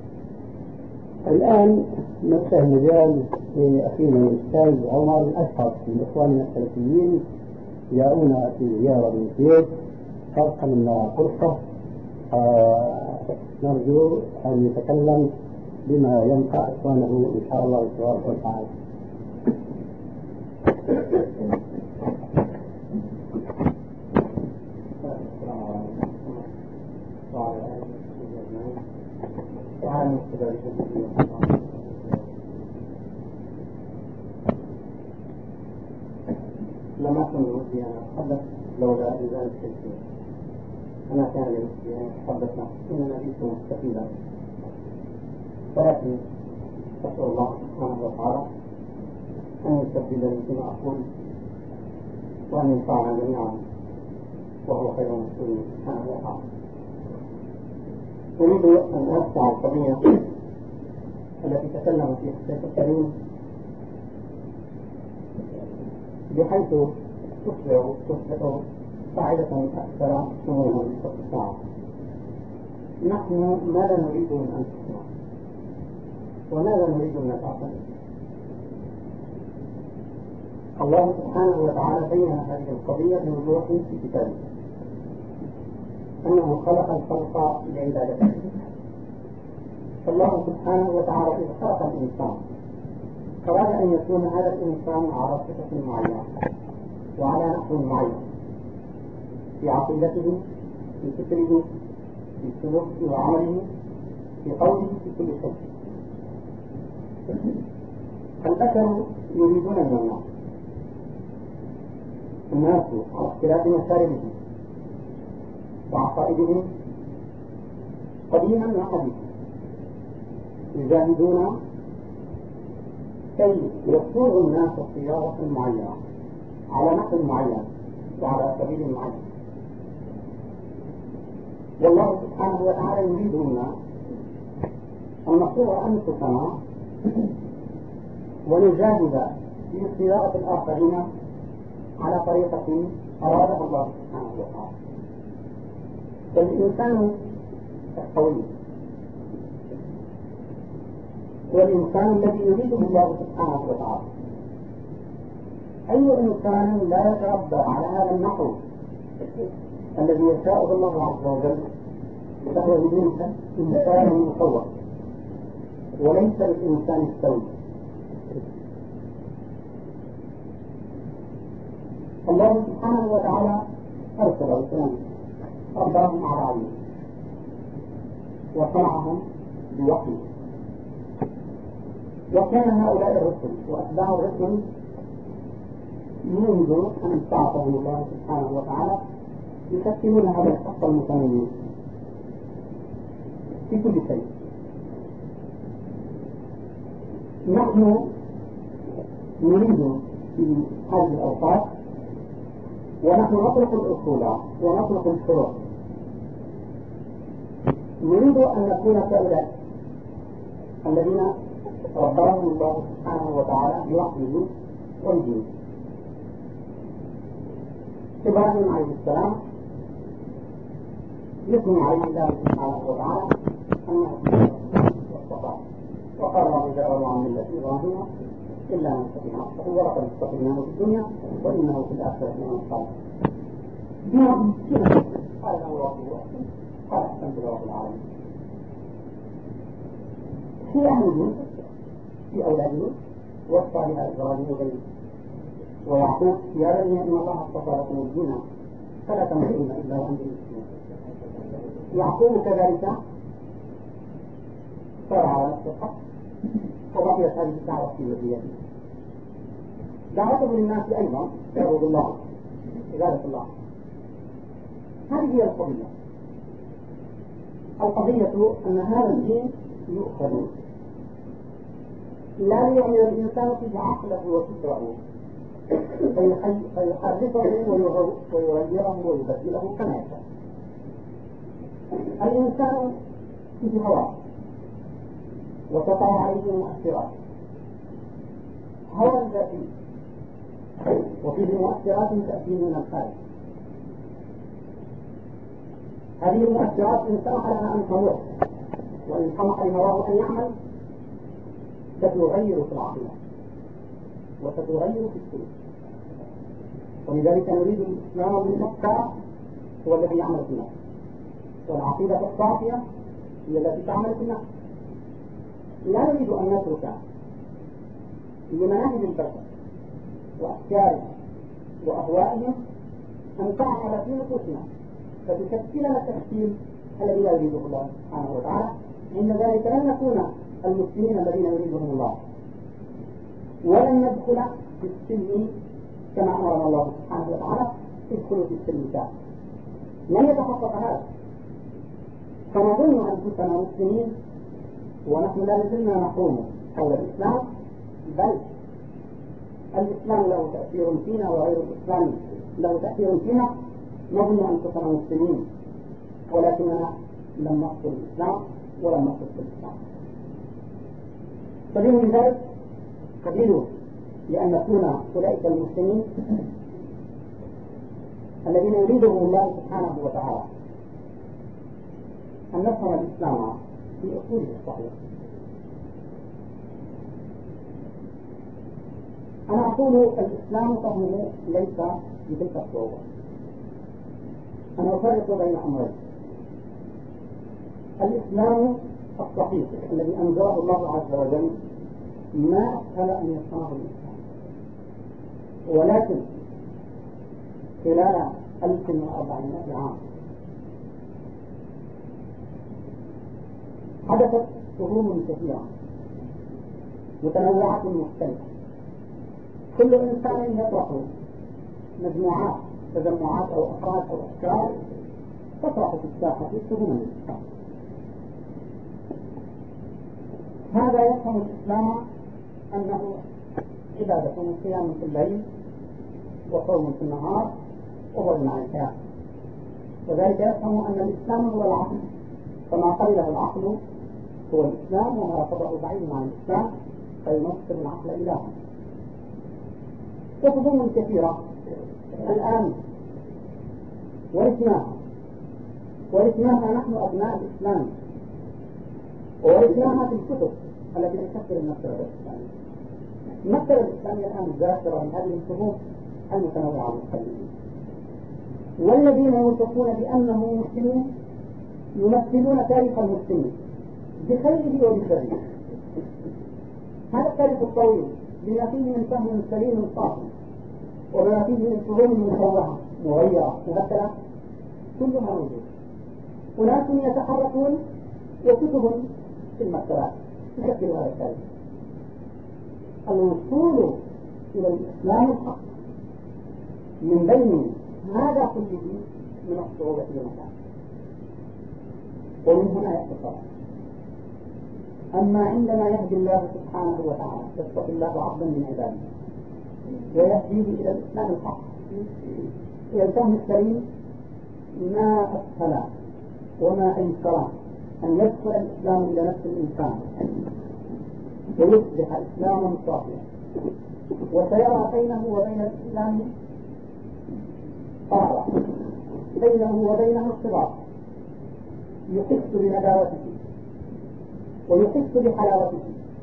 الآن نفتح مجال لأخينا الأستاذ عمر الأشهر من إخواننا السلفيين جاءونا في زيارة من كويت، فرصة لنا فرصة نرجو أن يتكلم بما ينفع إخوانه إن شاء الله تبارك وتعالى. لم أكن بودي أن أتحدث لولا إنزال التشريع. أنا كان بودي أن أتحدث إنما جئت مستفيدا، ولكن أسأل الله سبحانه وتعالى أن يسددني فيما أقول وأن ينفعنا جميعا، وهو خير مسؤول سبحانه وتعالى. أريد أن أوسع القضية التي تكلم فيها الشيخ الكريم بحيث تصبح تصبح قاعدة أكثر شمولا واتساعا. نحن ماذا نريد من أنفسنا؟ وماذا نريد من الآخرين؟ الله سبحانه وتعالى بين هذه القضية بوضوح في كتابه، أنه خلق الخلق لعبادته. فالله سبحانه وتعالى إذ خلق الإنسان أراد أن يكون هذا الإنسان على صفة معينة وعلى نحو معين في عقيدته، في فكره، في سلوكه وعمله، في قوله، في كل شيء. البشر يريدون من الناس الناس على اختلاف مشاربهم وعقائدهم قديما وحديثا يجاهدون كي يصوغ الناس صياغة معينة على نحو معين وعلى سبيل معين. والله سبحانه وتعالى يريد منا أن نصوغ أنفسنا ونجاهد في صياغة الآخرين على طريقة أرادها الله سبحانه وتعالى. فالإنسان القوي هو الإنسان الذي يريده الله سبحانه وتعالى. أي إنسان لا يتربى على هذا النحو الذي يشاءه الله عز وجل فهو إنسان مصور وليس الإنسان السوي. الله سبحانه وتعالى أرسل رسلا رباهم على علم وصنعهم بوحي، وكان هؤلاء الرسل وأتباع الرسل منذ أن بعثهم الله سبحانه وتعالى يشكلون هذا الخط المتميز في كل شيء. نحن نريد في هذه الأوقات ونحن نطلق الأصول ونطلق الفروع، نريد أن نكون كأولئك الذين رباهم الله سبحانه وتعالى بوحيه والدين. إبراهيم عليه السلام يثني عليه الله سبحانه وتعالى أنه واصطفاه وقال ومن جاء عن ملة إبراهيم إلا من سفه نفسه ولقد اصطفيناه في الدنيا وإنه في الآخرة لمن الصالحين. بما قال له ربه قال أحسنت برب العالمين. في أهله في أولاده وصى بها إبراهيم وبنيه ويعقوب يا بني إن الله اصطفى لكم الدين فلا تموتن إلا وأنتم مسلمون. يعقوب كذلك صار على نفس الحق وبقيت هذه الدعوة في يده. دعوته للناس أيضا يعبد الله عبادة الله. هذه هي القضية. القضية أن هذا الدين يؤخذ لا يعمل الإنسان فيه عقله وفكره فيحرفه ويغيره ويبدله كما يشاء. الإنسان فيه هوى وتقع عليه مؤثرات، هوى ذاتي وفيه مؤثرات تأتي من الخارج. هذه المؤثرات إن سمح لها أن تمر وإن سمح لهواه أن يعمل ستغير في العقيدة وستغير في السلوك. ولذلك نريد الإسلام المختار هو الذي يعمل في النفس، والعقيدة الصافية هي التي تعمل في النفس. لا نريد أن نترك لمناهج البشر وأفكارهم وأهوائهم أن تعمل في نفوسنا فتشكلنا التشكيل الذي لا يريده الله سبحانه وتعالى. إن ذلك لن نكون المسلمين الذين يريدهم الله، ولن ندخل في السلم كما أمرنا الله سبحانه وتعالى ادخلوا في السلم كافة. لن يتحقق هذا، فنظن أنفسنا مسلمين ونحن لا زلنا نقوم حول الإسلام، بل الإسلام له تأثير فينا وغير الإسلام له تأثير فينا. نظن أنفسنا مسلمين ولكننا لم نقصد الإسلام ولم نقصد الإسلام. فبين من ذلك قبيل لأن نكون أولئك المسلمين الذين يريدهم الله سبحانه وتعالى أن نفهم الإسلام في أصوله الصحيحة. أنا أقول الإسلام فهمه ليس بتلك الصعوبة. أنا أفرق بين أمرين: الإسلام الصحيح الذي أنزله الله عز وجل ما أسهل أن يفهمه الإسلام، ولكن خلال ألف وأربعمائة عام حدثت فهوم كثيرة متنوعة مختلفة، كل إنسان يطرح مجموعات تجمعات أو أفراد أو أفكار تطرح في الساحة فهوم الإسلام. هذا يفهم الإسلام أنه عبادة وصيام في الليل وصوم في النهار وظلم عن الحياة، وذلك يفهم أن الإسلام هو العقل، فما قبله العقل هو الإسلام وما رفضه بعيد عن الإسلام فينصب العقل إلها. وفهوم كثيرة الآن ورثناها ورثناها نحن أبناء الإسلام، ورثناها في الكتب التي تشكل المكتبة الإسلامية. المكتبة الإسلامية الآن ذاكرة لهذه الفهوم المتنوعة المختلفة، والذين يوصفون بأنهم مسلمون يمثلون تاريخ المسلمين بخيره وبشره. هذا التاريخ الطويل بما فيه من فهم سليم صافي وبما فيه من فهوم مشوهة مغيرة مبدلة كلها موجود. أناس يتحركون وكتب في المكتبات تشكل هذا التاريخ. الوصول إلى الإسلام الحق من بين هذا كله من الصعوبة والمشاكل، ومن هنا يختصر. أما عندما يهدي الله سبحانه وتعالى يصطفي الله عبدا من عباده ويهديه إلى الإسلام الحق إلى الفهم السليم، ما أسهل وما أيسر أن يدخل الإسلام إلى نفس الإنسان ويصبح إسلاما صافيا، وسيرى بينه وبين الإسلام طاعة، بينه وبينه ارتباط، يحس بنداوته ويحس بحلاوته.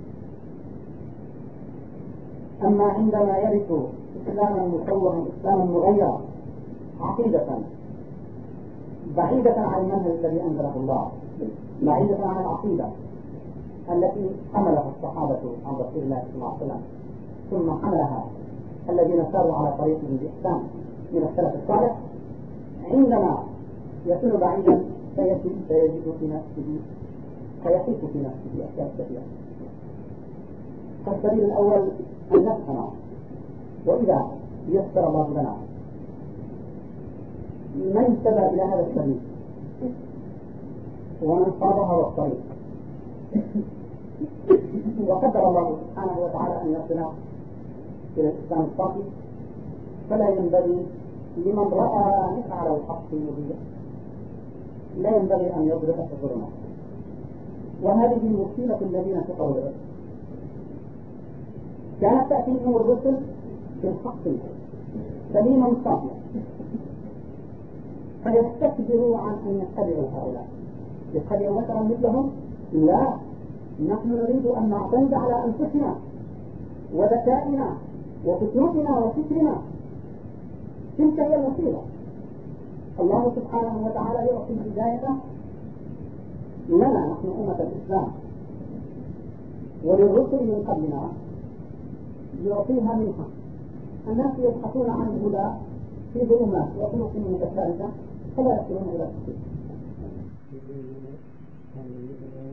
أما عندما يرث إسلاما مسوغا إسلاما مغيرا عقيدة بعيدة عن المنهج الذي أنزله الله، بعيدة عن العقيدة التي حملها الصحابة عن رسول الله صلى الله عليه وسلم، ثم حملها الذين ساروا على طريقهم بإحسان من السلف الصالح، عندما يكون بعيدا سيجد في نفسه فيحيط في نفسه أشياء كثيرة. فالسبيل الأول أن نفهم، وإذا يسر الله لنا من انتبه إلى هذا السبيل ومن صابها والطريق وقدر الله سبحانه وتعالى أن يصل إلى الإسلام الصافي، فلا ينبغي لمن رأى مثل الحق المبين لا ينبغي أن يضرب في الظلمة. وهذه مصيبة الذين كفروا بالرسل، كانت تأتيهم الرسل بالحق سليما صافيا فيستكبروا عن أن يتبعوا هؤلاء، يتبعوا مثلا مثلهم. لا، نحن نريد أن نعتمد على أنفسنا وذكائنا وفكرتنا وفكرنا. تلك هي المصيبة. الله سبحانه وتعالى يعطي الهداية لنا نحن أمة الإسلام، وللرسل من قبلنا يعطيها منها. الناس يبحثون عن الهدى في ظلمات وطرق متشابهة فلا يصلون إلى الحق.